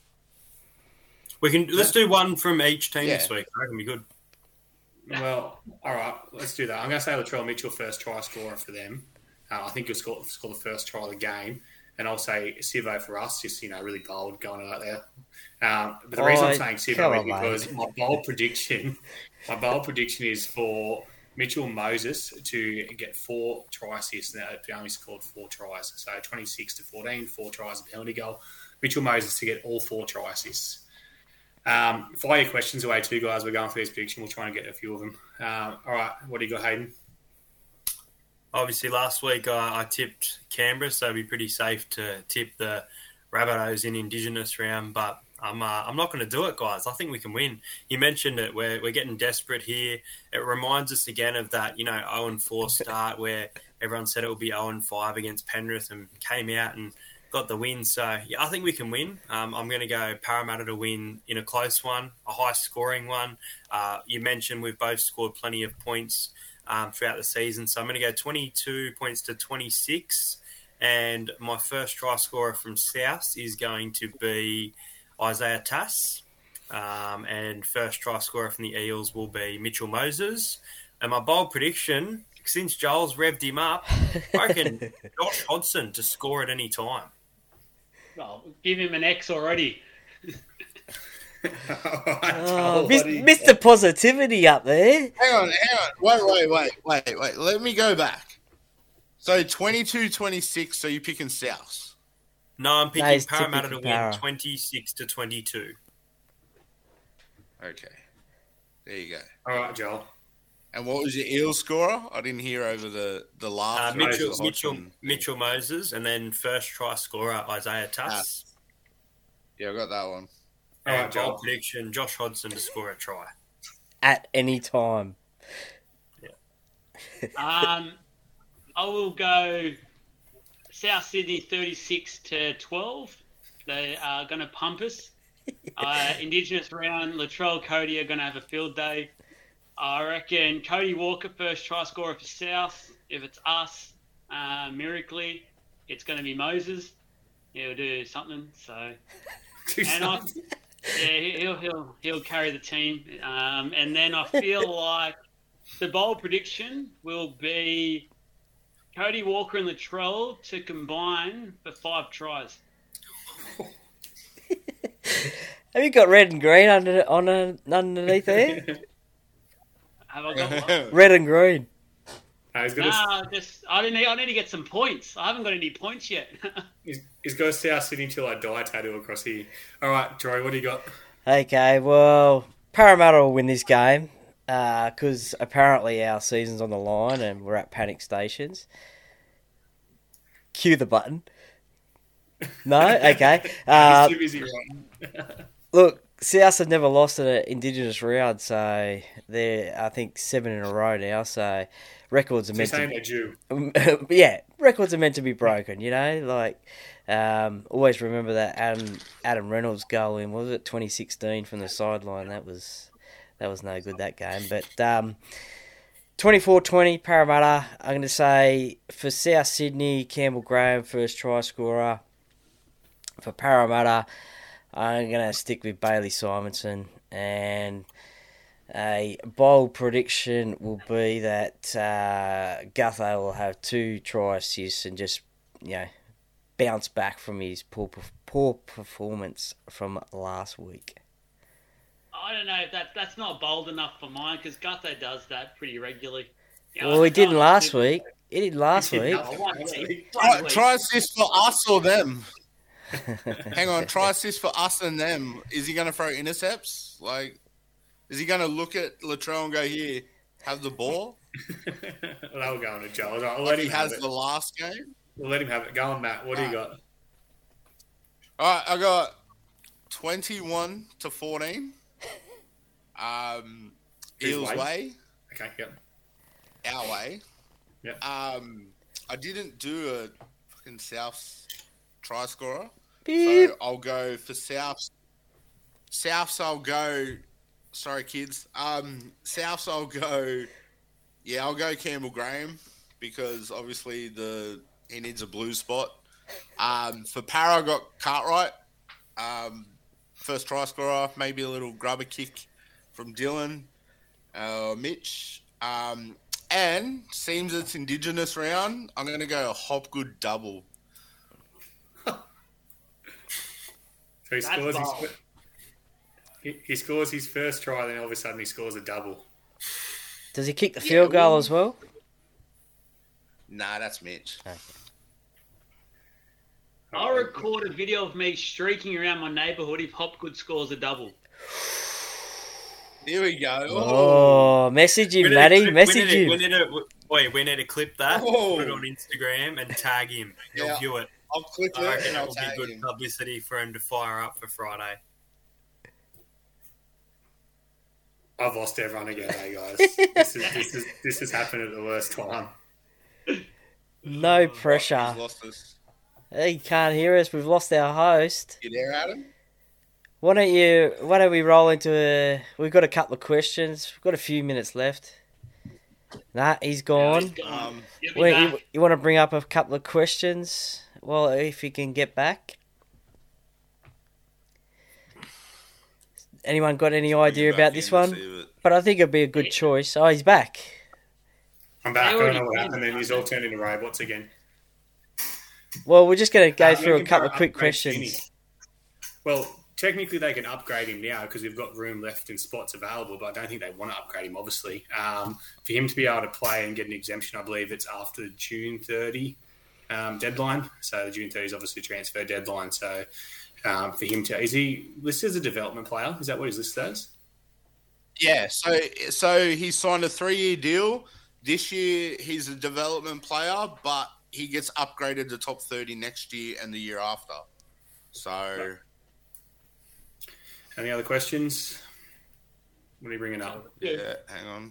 We can. Let's do one from each team Yeah. this week. That can be good. Well, all right, let's do that. I'm going to say Latrell Mitchell first try scorer for them. Uh, I think he'll score, score the first try of the game. And I'll say Sivo for us, just, you know, really bold going out there. Um, but the reason Oh, I'm saying Sivo come is on, mate. because my bold prediction, my bold prediction is for Mitchell Moses to get four try assists. Now, he only scored four tries. So twenty-six to fourteen, four tries, a penalty goal. Mitchell Moses to get all four try assists. Um, fire your questions away too, guys. We're going for this prediction. We'll try and get a few of them. Um, all right, what do you got, Hayden? Obviously, last week I, I tipped Canberra, so it'd be pretty safe to tip the Rabbitohs in Indigenous round. But I'm uh, I'm not going to do it, guys. I think we can win. You mentioned it. We're we're getting desperate here. It reminds us again of that, you know, oh and four start where everyone said it would be oh and five against Penrith and came out and got the win. So yeah, I think we can win. Um, I'm going to go Parramatta to win in a close one, a high scoring one. Uh, you mentioned we've both scored plenty of points Um, throughout the season. So I'm going to go twenty-two points to twenty-six. And my first try scorer from South is going to be Isaiah Tass. Um, and first try scorer from the Eels will be Mitchell Moses. And my bold prediction, since Joel's revved him up, I reckon Josh Hodgson to score at any time. Well, give him an X already. Oh, Mis- Mister Positivity up there. Hang on, hang on. Wait, wait, wait, wait, wait. Let me go back. So twenty-two twenty-six, so you're picking South. No, I'm No, picking he's Parramatta to tipping win Para. twenty-six to twenty-two. Okay. There you go. All right, Joel. And what was your eel scorer? I didn't hear over the, the Uh, laugh. Mitchell, Moses Mitchell, Hodgson. Mitchell Moses, and then first try scorer Isaiah Tass. Tass. Yeah, I got that one. All right, And Joel. bold prediction: Josh Hodgson to score a try. At any time. Um, I will go South Sydney thirty-six to twelve. They are going to pump us. Uh, Indigenous round, Latrell, Cody are going to have a field day. I reckon Cody Walker first try scorer for South. If it's us, uh, miraculously, it's going to be Moses. He'll do something. So, and I, yeah, he'll he'll he'll carry the team. Um, and then I feel like the bold prediction will be Cody Walker and Latrell to combine for five tries. Have you got red and green under on a, underneath there? Have I got one? Red and green. Uh, he's, got a, Nah, just I didn't. I need to get some points. I haven't got any points yet. he's, he's got a South Sydney till I die tattoo across here. All right, Joey, what do you got? Okay, well, Parramatta will win this game because apparently our season's on the line and we're at panic stations. Cue the button. No? Okay. Uh, he's too busy writing. look, South have never lost an Indigenous round, so they're, I think, seven in a row now, so records are So meant saying to they're due. yeah, records are meant to be broken, you know? Like, um, always remember that Adam Adam Reynolds goal in, was it, twenty sixteen from the sideline? That was that was no good, that game. But um, twenty-four twenty, Parramatta. I'm going to say for South Sydney, Campbell Graham, first try scorer. For Parramatta, I'm going to stick with Bailey Simonson. And a bold prediction will be that uh, Gutho will have two try assists and just, you know, bounce back from his poor poor performance from last week. I don't know if that that's not bold enough for mine because Gutho does that pretty regularly. Yeah, Well, I he didn't can't- last week. He did last He did week. not. Oh, one week. Try, One week. try assist for us or them. Hang on, try assist for us and them. Is he going to throw intercepts? Like, is he going to look at Latrell and go, here, have the ball? Well, they'll go on to Joel. I'll let Like him he have has it. the last game? we'll let him have it. Go on, Matt. What do you got? All right, I got twenty-one to fourteen. Um, Whose Eels way? way, Okay, yep. our way. Yep. Um, I didn't do a fucking South try scorer, Beep. so I'll go for South. Souths, I'll go. Sorry, kids. Um, Souths, I'll go. Yeah, I'll go Campbell Graham because obviously the he needs a blue spot. Um, for Para, I got Cartwright. Um, first try scorer, maybe a little grubber kick from Dylan, uh, Mitch. Um, and seems it's Indigenous round. I'm going to go a Hopgood double. So he That's scores, his, bold. fir- he, he scores his first try, then all of a sudden he scores a double. Does he kick the Yeah, field goal well- as well? Nah, that's Mitch. I'll record a video of me streaking around my neighbourhood if Hopgood scores a double. Here we go. Oh, message him, We need to Matty. clip- Message we need to- him. We need to, wait, we need to clip that, Oh. put it on Instagram, and tag him. He'll Yeah. view it. I'll click I it reckon and it I'll will be tag good him. publicity for him to fire up for Friday. I've lost everyone again, eh, guys? this, is, this, is, this has happened at the worst time. No pressure. He's lost us. He can't hear us. We've lost our host. You there, Adam? Why don't you? Why don't we roll into a? We've got a couple of questions. We've got a few minutes left. Nah, he's gone. He's gone. Um, He'll be Wait, back. you, you want to bring up a couple of questions? Well, if he can get back. Anyone got any idea bring it about back this in to one? see it. But I think it'd be a good choice. Oh, he's back. I'm back. I They don't already know what did happened then. He's all turned into robots again. Well, we're just going to go Uh, through a maybe couple they'll of quick upgrade questions. Skinny. Well, technically they can upgrade him now because we've got room left and spots available, but I don't think they want to upgrade him, obviously. Um, for him to be able to play and get an exemption, I believe it's after the June thirtieth um, deadline. So the June thirtieth is obviously a transfer deadline. So um, for him to... Is he listed as a development player? Is that what he's listed as? Yeah, so so he signed a three-year deal. This year he's a development player, but he gets upgraded to top thirty next year and the year after. So Any other questions? What are you bringing up? yeah, hang on.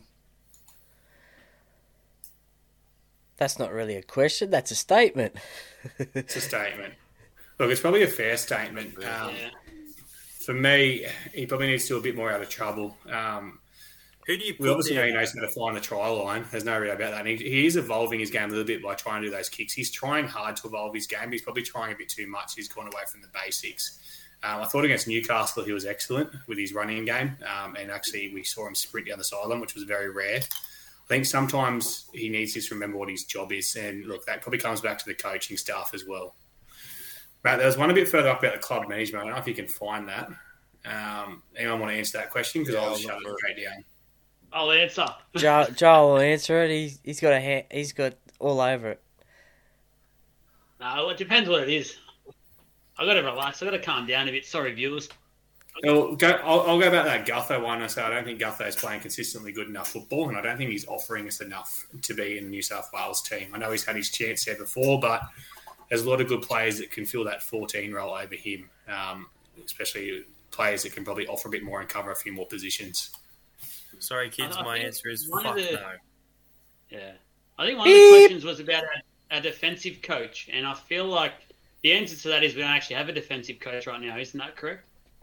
That's not really a question. That's a statement. It's a statement. Look, it's probably a fair statement. Um, Yeah. For me, he probably needs to do a bit more out of trouble. Um, Who do you put we obviously know there? he knows how to find the try line. There's no doubt about that. And he, he is evolving his game a little bit by trying to do those kicks. He's trying hard to evolve his game. He's probably trying a bit too much. He's gone away from the basics. Um, I thought against Newcastle he was excellent with his running game. Um, and actually we saw him sprint down the sideline, which was very rare. I think sometimes he needs to just remember what his job is. And look, that probably comes back to the coaching staff as well. Right, there was one a bit further up about the club management. I don't know if you can find that. Um, anyone want to answer that question? Because Yeah, I'll I'll shut look it for it. straight down. I'll answer. Joel, Joel will answer it. He's, he's got a hand, he's got all over it. No, it depends what it is. I got to relax. I got to calm down a bit. Sorry, viewers. Well, go, I'll, I'll go about that Gutho one. I say I don't think Gutho is playing consistently good enough football, and I don't think he's offering us enough to be in the New South Wales team. I know he's had his chance there before, but there's a lot of good players that can fill that fourteen role over him, um, especially players that can probably offer a bit more and cover a few more positions. Sorry, kids, I my think answer is one fuck of the- no. Yeah. I think one of the questions was about a, a defensive coach, and I feel like the answer to that is we don't actually have a defensive coach right now. Isn't that correct?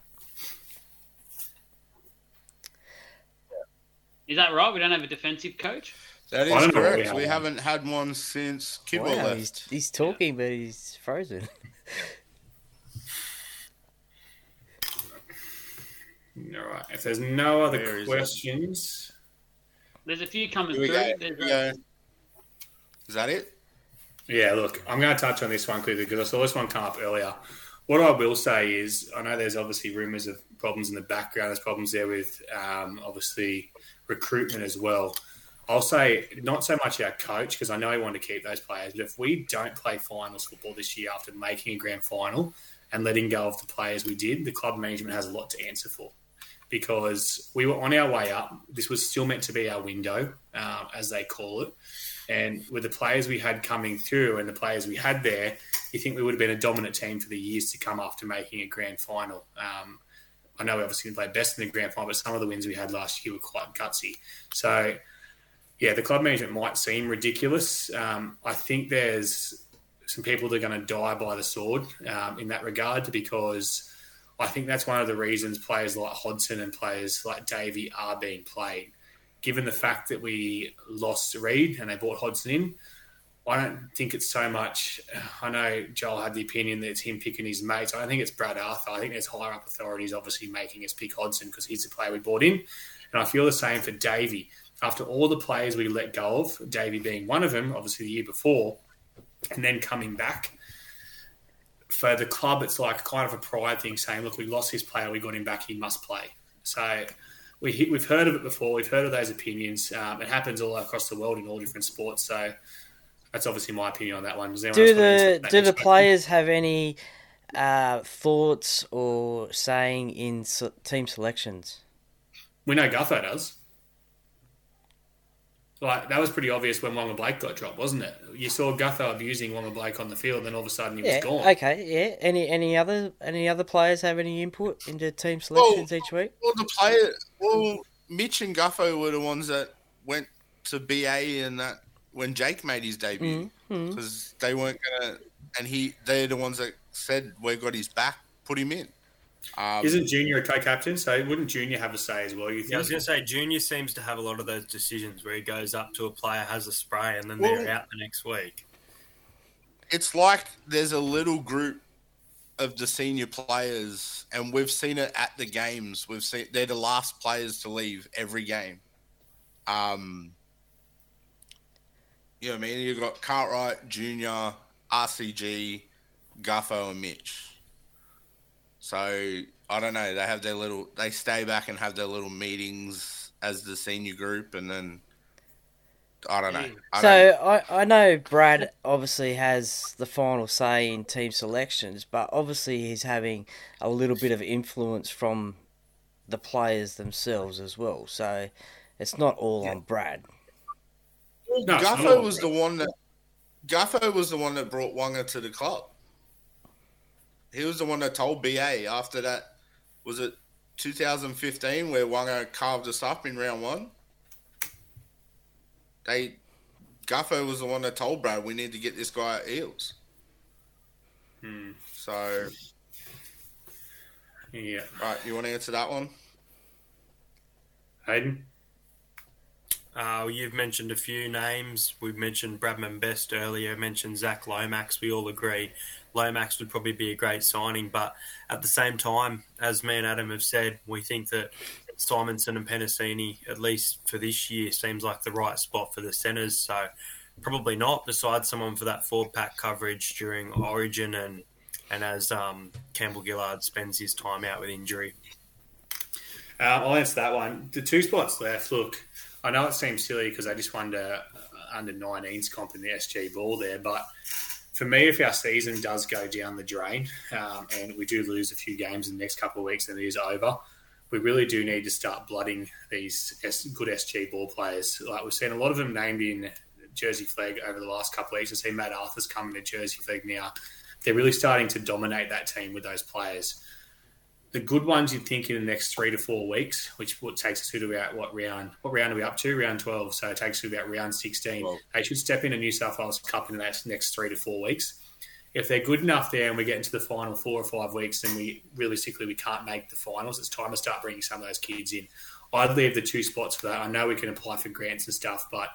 Is that right? We don't have a defensive coach? That I is don't know what we correct. have We on. haven't had one since Kidwell Wow, left. he's, he's talking, but he's frozen. All right. If there's no other Where is it? questions, There's a few coming Here we through. go. There's Here we a- go. Is that it? yeah, look, I'm going to touch on this one quickly because I saw this one come up earlier. What I will say is, I know there's obviously rumours of problems in the background. There's problems there with, um, obviously, recruitment as well. I'll say not so much our coach, because I know he wanted to keep those players, but if we don't play finals football this year after making a grand final and letting go of the players we did, the club management has a lot to answer for. Because we were on our way up. This was still meant to be our window, um, as they call it. And with the players we had coming through and the players we had there, you think we would have been a dominant team for the years to come after making a grand final. Um, I know we obviously didn't play best in the grand final, but some of the wins we had last year were quite gutsy. So, yeah, the club management might seem ridiculous. Um, I think there's some people that are going to die by the sword um, in that regard, because I think that's one of the reasons players like Hodgson and players like Davey are being played. Given the fact that we lost Reid and they brought Hodgson in, I don't think it's so much. I know Joel had the opinion that it's him picking his mates. I don't think it's Brad Arthur. I think there's higher up authorities obviously making us pick Hodgson because he's the player we brought in. And I feel the same for Davey. After all the players we let go of, Davey being one of them, obviously the year before, and then coming back, for the club, it's like kind of a pride thing saying, look, we lost this player, we got him back, he must play. So we, we've heard of it before, we've heard of those opinions. Um, it happens all across the world in all different sports. So that's obviously my opinion on that one. Do the do the players have any uh, thoughts or saying in so- team selections? We know Gutho does. Like, that was pretty obvious when Wonga Blake got dropped, wasn't it? You saw Gutho abusing Wonga Blake on the field, then all of a sudden he yeah, was gone. Okay, yeah. Any any other any other players have any input into team selections well, each week? Well, the player, well, Mitch and Gutho were the ones that went to B A and that when Jake made his debut, because mm-hmm. they weren't gonna, and he they're the ones that said we got his back, put him in. Um, Isn't Junior a co-captain? So wouldn't Junior have a say as well? You think? Yeah, I was going to say Junior seems to have a lot of those decisions where he goes up to a player, has a spray, and then well, they're out the next week. It's like there's a little group of the senior players, and we've seen it at the games. We've seen they're the last players to leave every game. Um, you know what I mean? You've got Cartwright, Junior, R C G, Gutho, and Mitch. So, I don't know. They have their little... They stay back and have their little meetings as the senior group, and then... I don't know. I so, don't... I, I know Brad obviously has the final say in team selections, but obviously he's having a little bit of influence from the players themselves as well. So, it's not all yeah. on Brad. No, Gutho was the one that... Gutho was the one that brought Wonga to the club. He was the one that told B A after that, was it two thousand fifteen, where Wonga carved us up in round one? They, Gutho was the one that told Brad, we need to get this guy at Eels. Hmm. So, yeah. Right, you want to answer that one? Hayden? Uh, you've mentioned a few names. We've mentioned Bradman Best earlier, mentioned Zach Lomax. We all agree Lomax would probably be a great signing, but at the same time, as me and Adam have said, we think that Simonson and Penasini, at least for this year, seems like the right spot for the centres. So probably not, besides someone for that forward pack coverage during Origin and and as um, Campbell Gillard spends his time out with injury. Uh, I'll answer that one. The two spots left, look, I know it seems silly because I just won the under nineteens comp in the S G ball there, but for me, if our season does go down the drain um, and we do lose a few games in the next couple of weeks and it is over, we really do need to start blooding these S- good S G ball players. Like, we've seen a lot of them named in Jersey Flag over the last couple of weeks. I see Matt Arthur's coming to Jersey Flag now. They're really starting to dominate that team with those players. The good ones you'd think in the next three to four weeks, which what takes us to about what round? What round are we up to? Round twelve. So it takes us to about round sixteen. Well, they should step into New South Wales Cup in the next, next three to four weeks. If they're good enough there and we get into the final four or five weeks, then we realistically we can't make the finals. It's time to start bringing some of those kids in. I'd leave the two spots for that. I know we can apply for grants and stuff, but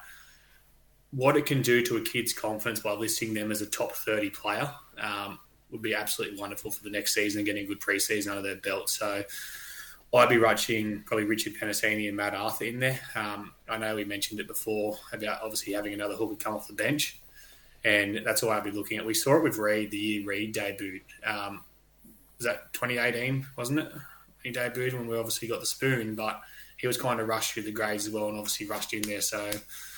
what it can do to a kid's confidence by listing them as a top thirty player um, would be absolutely wonderful for the next season and getting a good pre-season under their belt. So I'd be rushing probably Richard Penasini and Matt Arthur in there. Um, I know we mentioned it before about obviously having another hooker come off the bench, and that's all I'd be looking at. We saw it with Reid the year Reid debuted. Um, was that twenty eighteen, wasn't it? He debuted when we obviously got the spoon, but he was kind of rushed through the grades as well and obviously rushed in there. So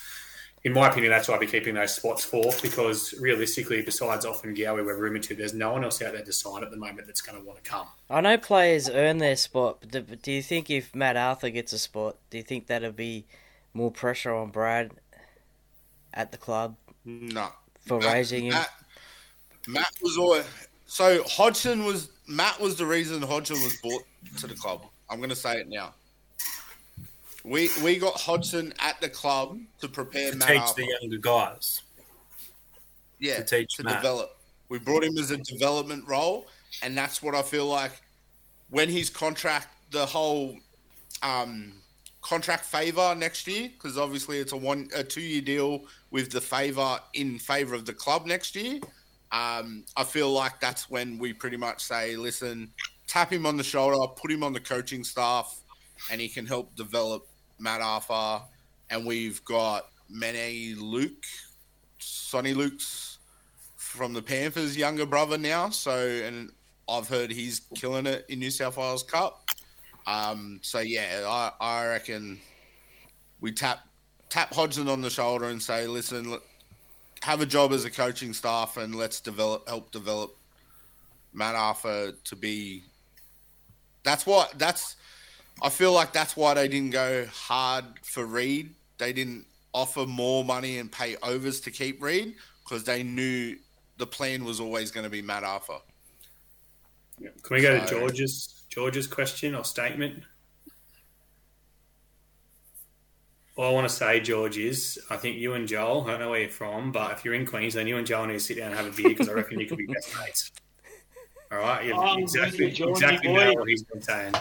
in my opinion, that's why I'd be keeping those spots for, because realistically, besides Off and Gowie, we're rumoured to, there's no one else out there to sign at the moment that's going to want to come. I know players earn their spot, but do, but do you think if Matt Arthur gets a spot, do you think that'll be more pressure on Brad? at the club No. for Matt, raising him? Matt, Matt was always so Hodgson was Matt was the reason Hodgson was brought to the club. I'm going to say it now. We we got Hodgson at the club to prepare to Matt teach Arthur. the younger guys. Yeah, to teach to Matt. develop. We brought him as a development role, and that's what I feel like when his contract, the whole um, contract favor next year, because obviously it's a one a two year deal with the favor in favor of the club next year. Um, I feel like that's when we pretty much say, listen, tap him on the shoulder, put him on the coaching staff, and he can help develop Matt Arthur. And we've got Mene Luke, Sonny Luke's from the Panthers' younger brother now. So, and I've heard he's killing it in New South Wales Cup. Um, so yeah, I, I reckon we tap tap Hodgson on the shoulder and say, listen, have a job as a coaching staff, and let's develop, help develop Matt Arthur to be. That's what that's. I feel like that's why they didn't go hard for Reed. They didn't offer more money and pay overs to keep Reed because they knew the plan was always going to be Matt Arthur. Yeah. Can we go So- to George's George's question or statement? All I want to say, George, is I think you and Joel, I don't know where you're from, but if you're in Queensland, you and Joel need to sit down and have a beer because I reckon you could be best mates. All right? You've I'm exactly, with you, Georgie exactly boy. know what he's been saying.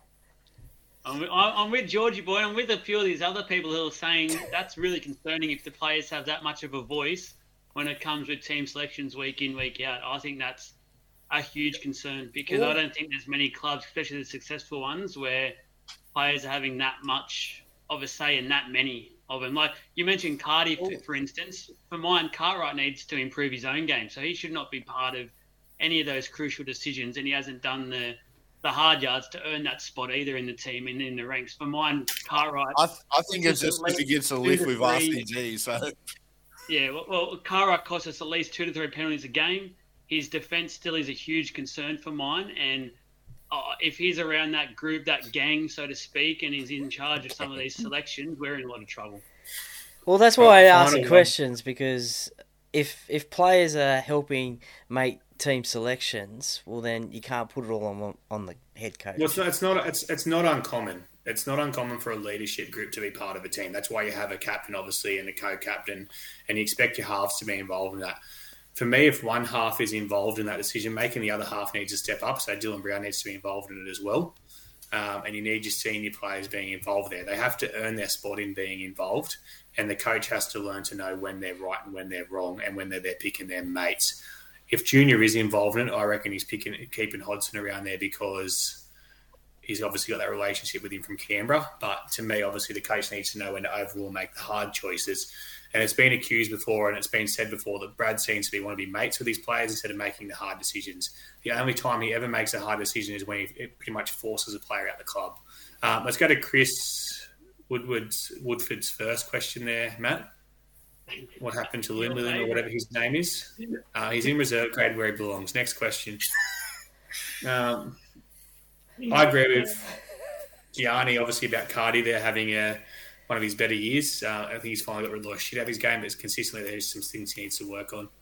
I'm with, I'm with Georgie boy. I'm with a few of these other people who are saying that's really concerning if the players have that much of a voice when it comes with team selections week in, week out. I think that's a huge concern because I don't think there's many clubs, especially the successful ones, where players are having that much of a say in that many of them. Like you mentioned Cardi, for, for instance. For mine, Cartwright needs to improve his own game, so he should not be part of any of those crucial decisions, and he hasn't done the the hard yards to earn that spot either in the team and in the ranks. For mine, Cartwright... I, I think it's just because he gets a lift with R C G. So Yeah, well, well Cartwright costs us at least two to three penalties a game. His defence still is a huge concern for mine, and uh, if he's around that group, that gang, so to speak, and he's in charge of some of these selections, we're in a lot of trouble. Well, that's why I ask final the one. questions, because if if players are helping make team selections, well, then you can't put it all on on the head coach. Well, it's not, it's not. It's it's not uncommon. It's not uncommon for a leadership group to be part of a team. That's why you have a captain, obviously, and a co-captain, and you expect your halves to be involved in that. For me, if one half is involved in that decision making, the other half needs to step up. So Dylan Brown needs to be involved in it as well. Um, and you need your senior players being involved there. They have to earn their spot in being involved, and the coach has to learn to know when they're right and when they're wrong, and when they're there picking their mates. If Junior is involved in it, I reckon he's picking, keeping Hodgson around there because he's obviously got that relationship with him from Canberra. But to me, obviously, the coach needs to know when to overall make the hard choices. And it's been accused before, and it's been said before, that Brad seems to be want to be mates with these players instead of making the hard decisions. The only time he ever makes a hard decision is when he it pretty much forces a player out the club. Um, let's go to Chris Woodward's, Woodford's first question there, Matt. What happened to Lindemann or whatever his name is? Uh, he's in reserve grade where he belongs. Next question. Um, I agree with Gianni, obviously, about Cardi there having a, one of his better years. Uh, I think he's finally got rid of a lot of shit out of his game, but consistently there's some things he needs to work on.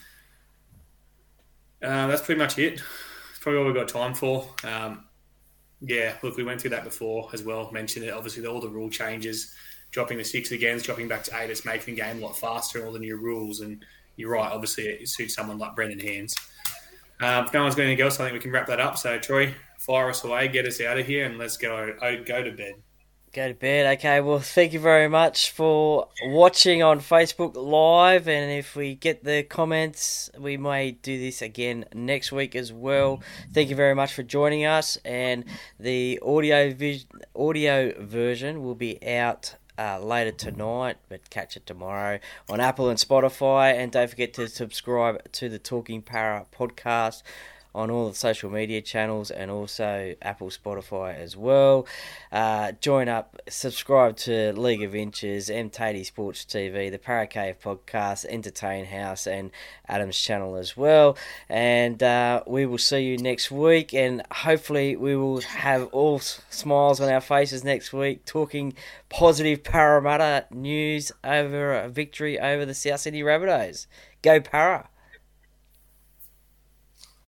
Uh, that's pretty much it. It's probably all we've got time for. Um, yeah, look, we went through that before as well. Mentioned it. Obviously, all the rule changes, dropping the six again, dropping back to eight. It's making the game a lot faster and all the new rules. And you're right, obviously, it suits someone like Brendan Hands. Um, if no one's got anything else, I think we can wrap that up. So, Troy, fire us away, get us out of here, and let's go go to bed. Go to bed. Okay, well, thank you very much for watching on Facebook Live. And if we get the comments, we may do this again next week as well. Thank you very much for joining us. And the audio vis- audio version will be out uh, later tonight, but catch it tomorrow on Apple and Spotify. And don't forget to subscribe to the Talking Para podcast on all the social media channels and also Apple, Spotify as well. Uh, join up, subscribe to League of Inches, M Tatey Sports T V, the Paracave Podcast, Entertain House, and Adam's channel as well. And uh, we will see you next week, and hopefully we will have all smiles on our faces next week, talking positive Parramatta news over a victory over the South Sydney Rabbitohs. Go Para!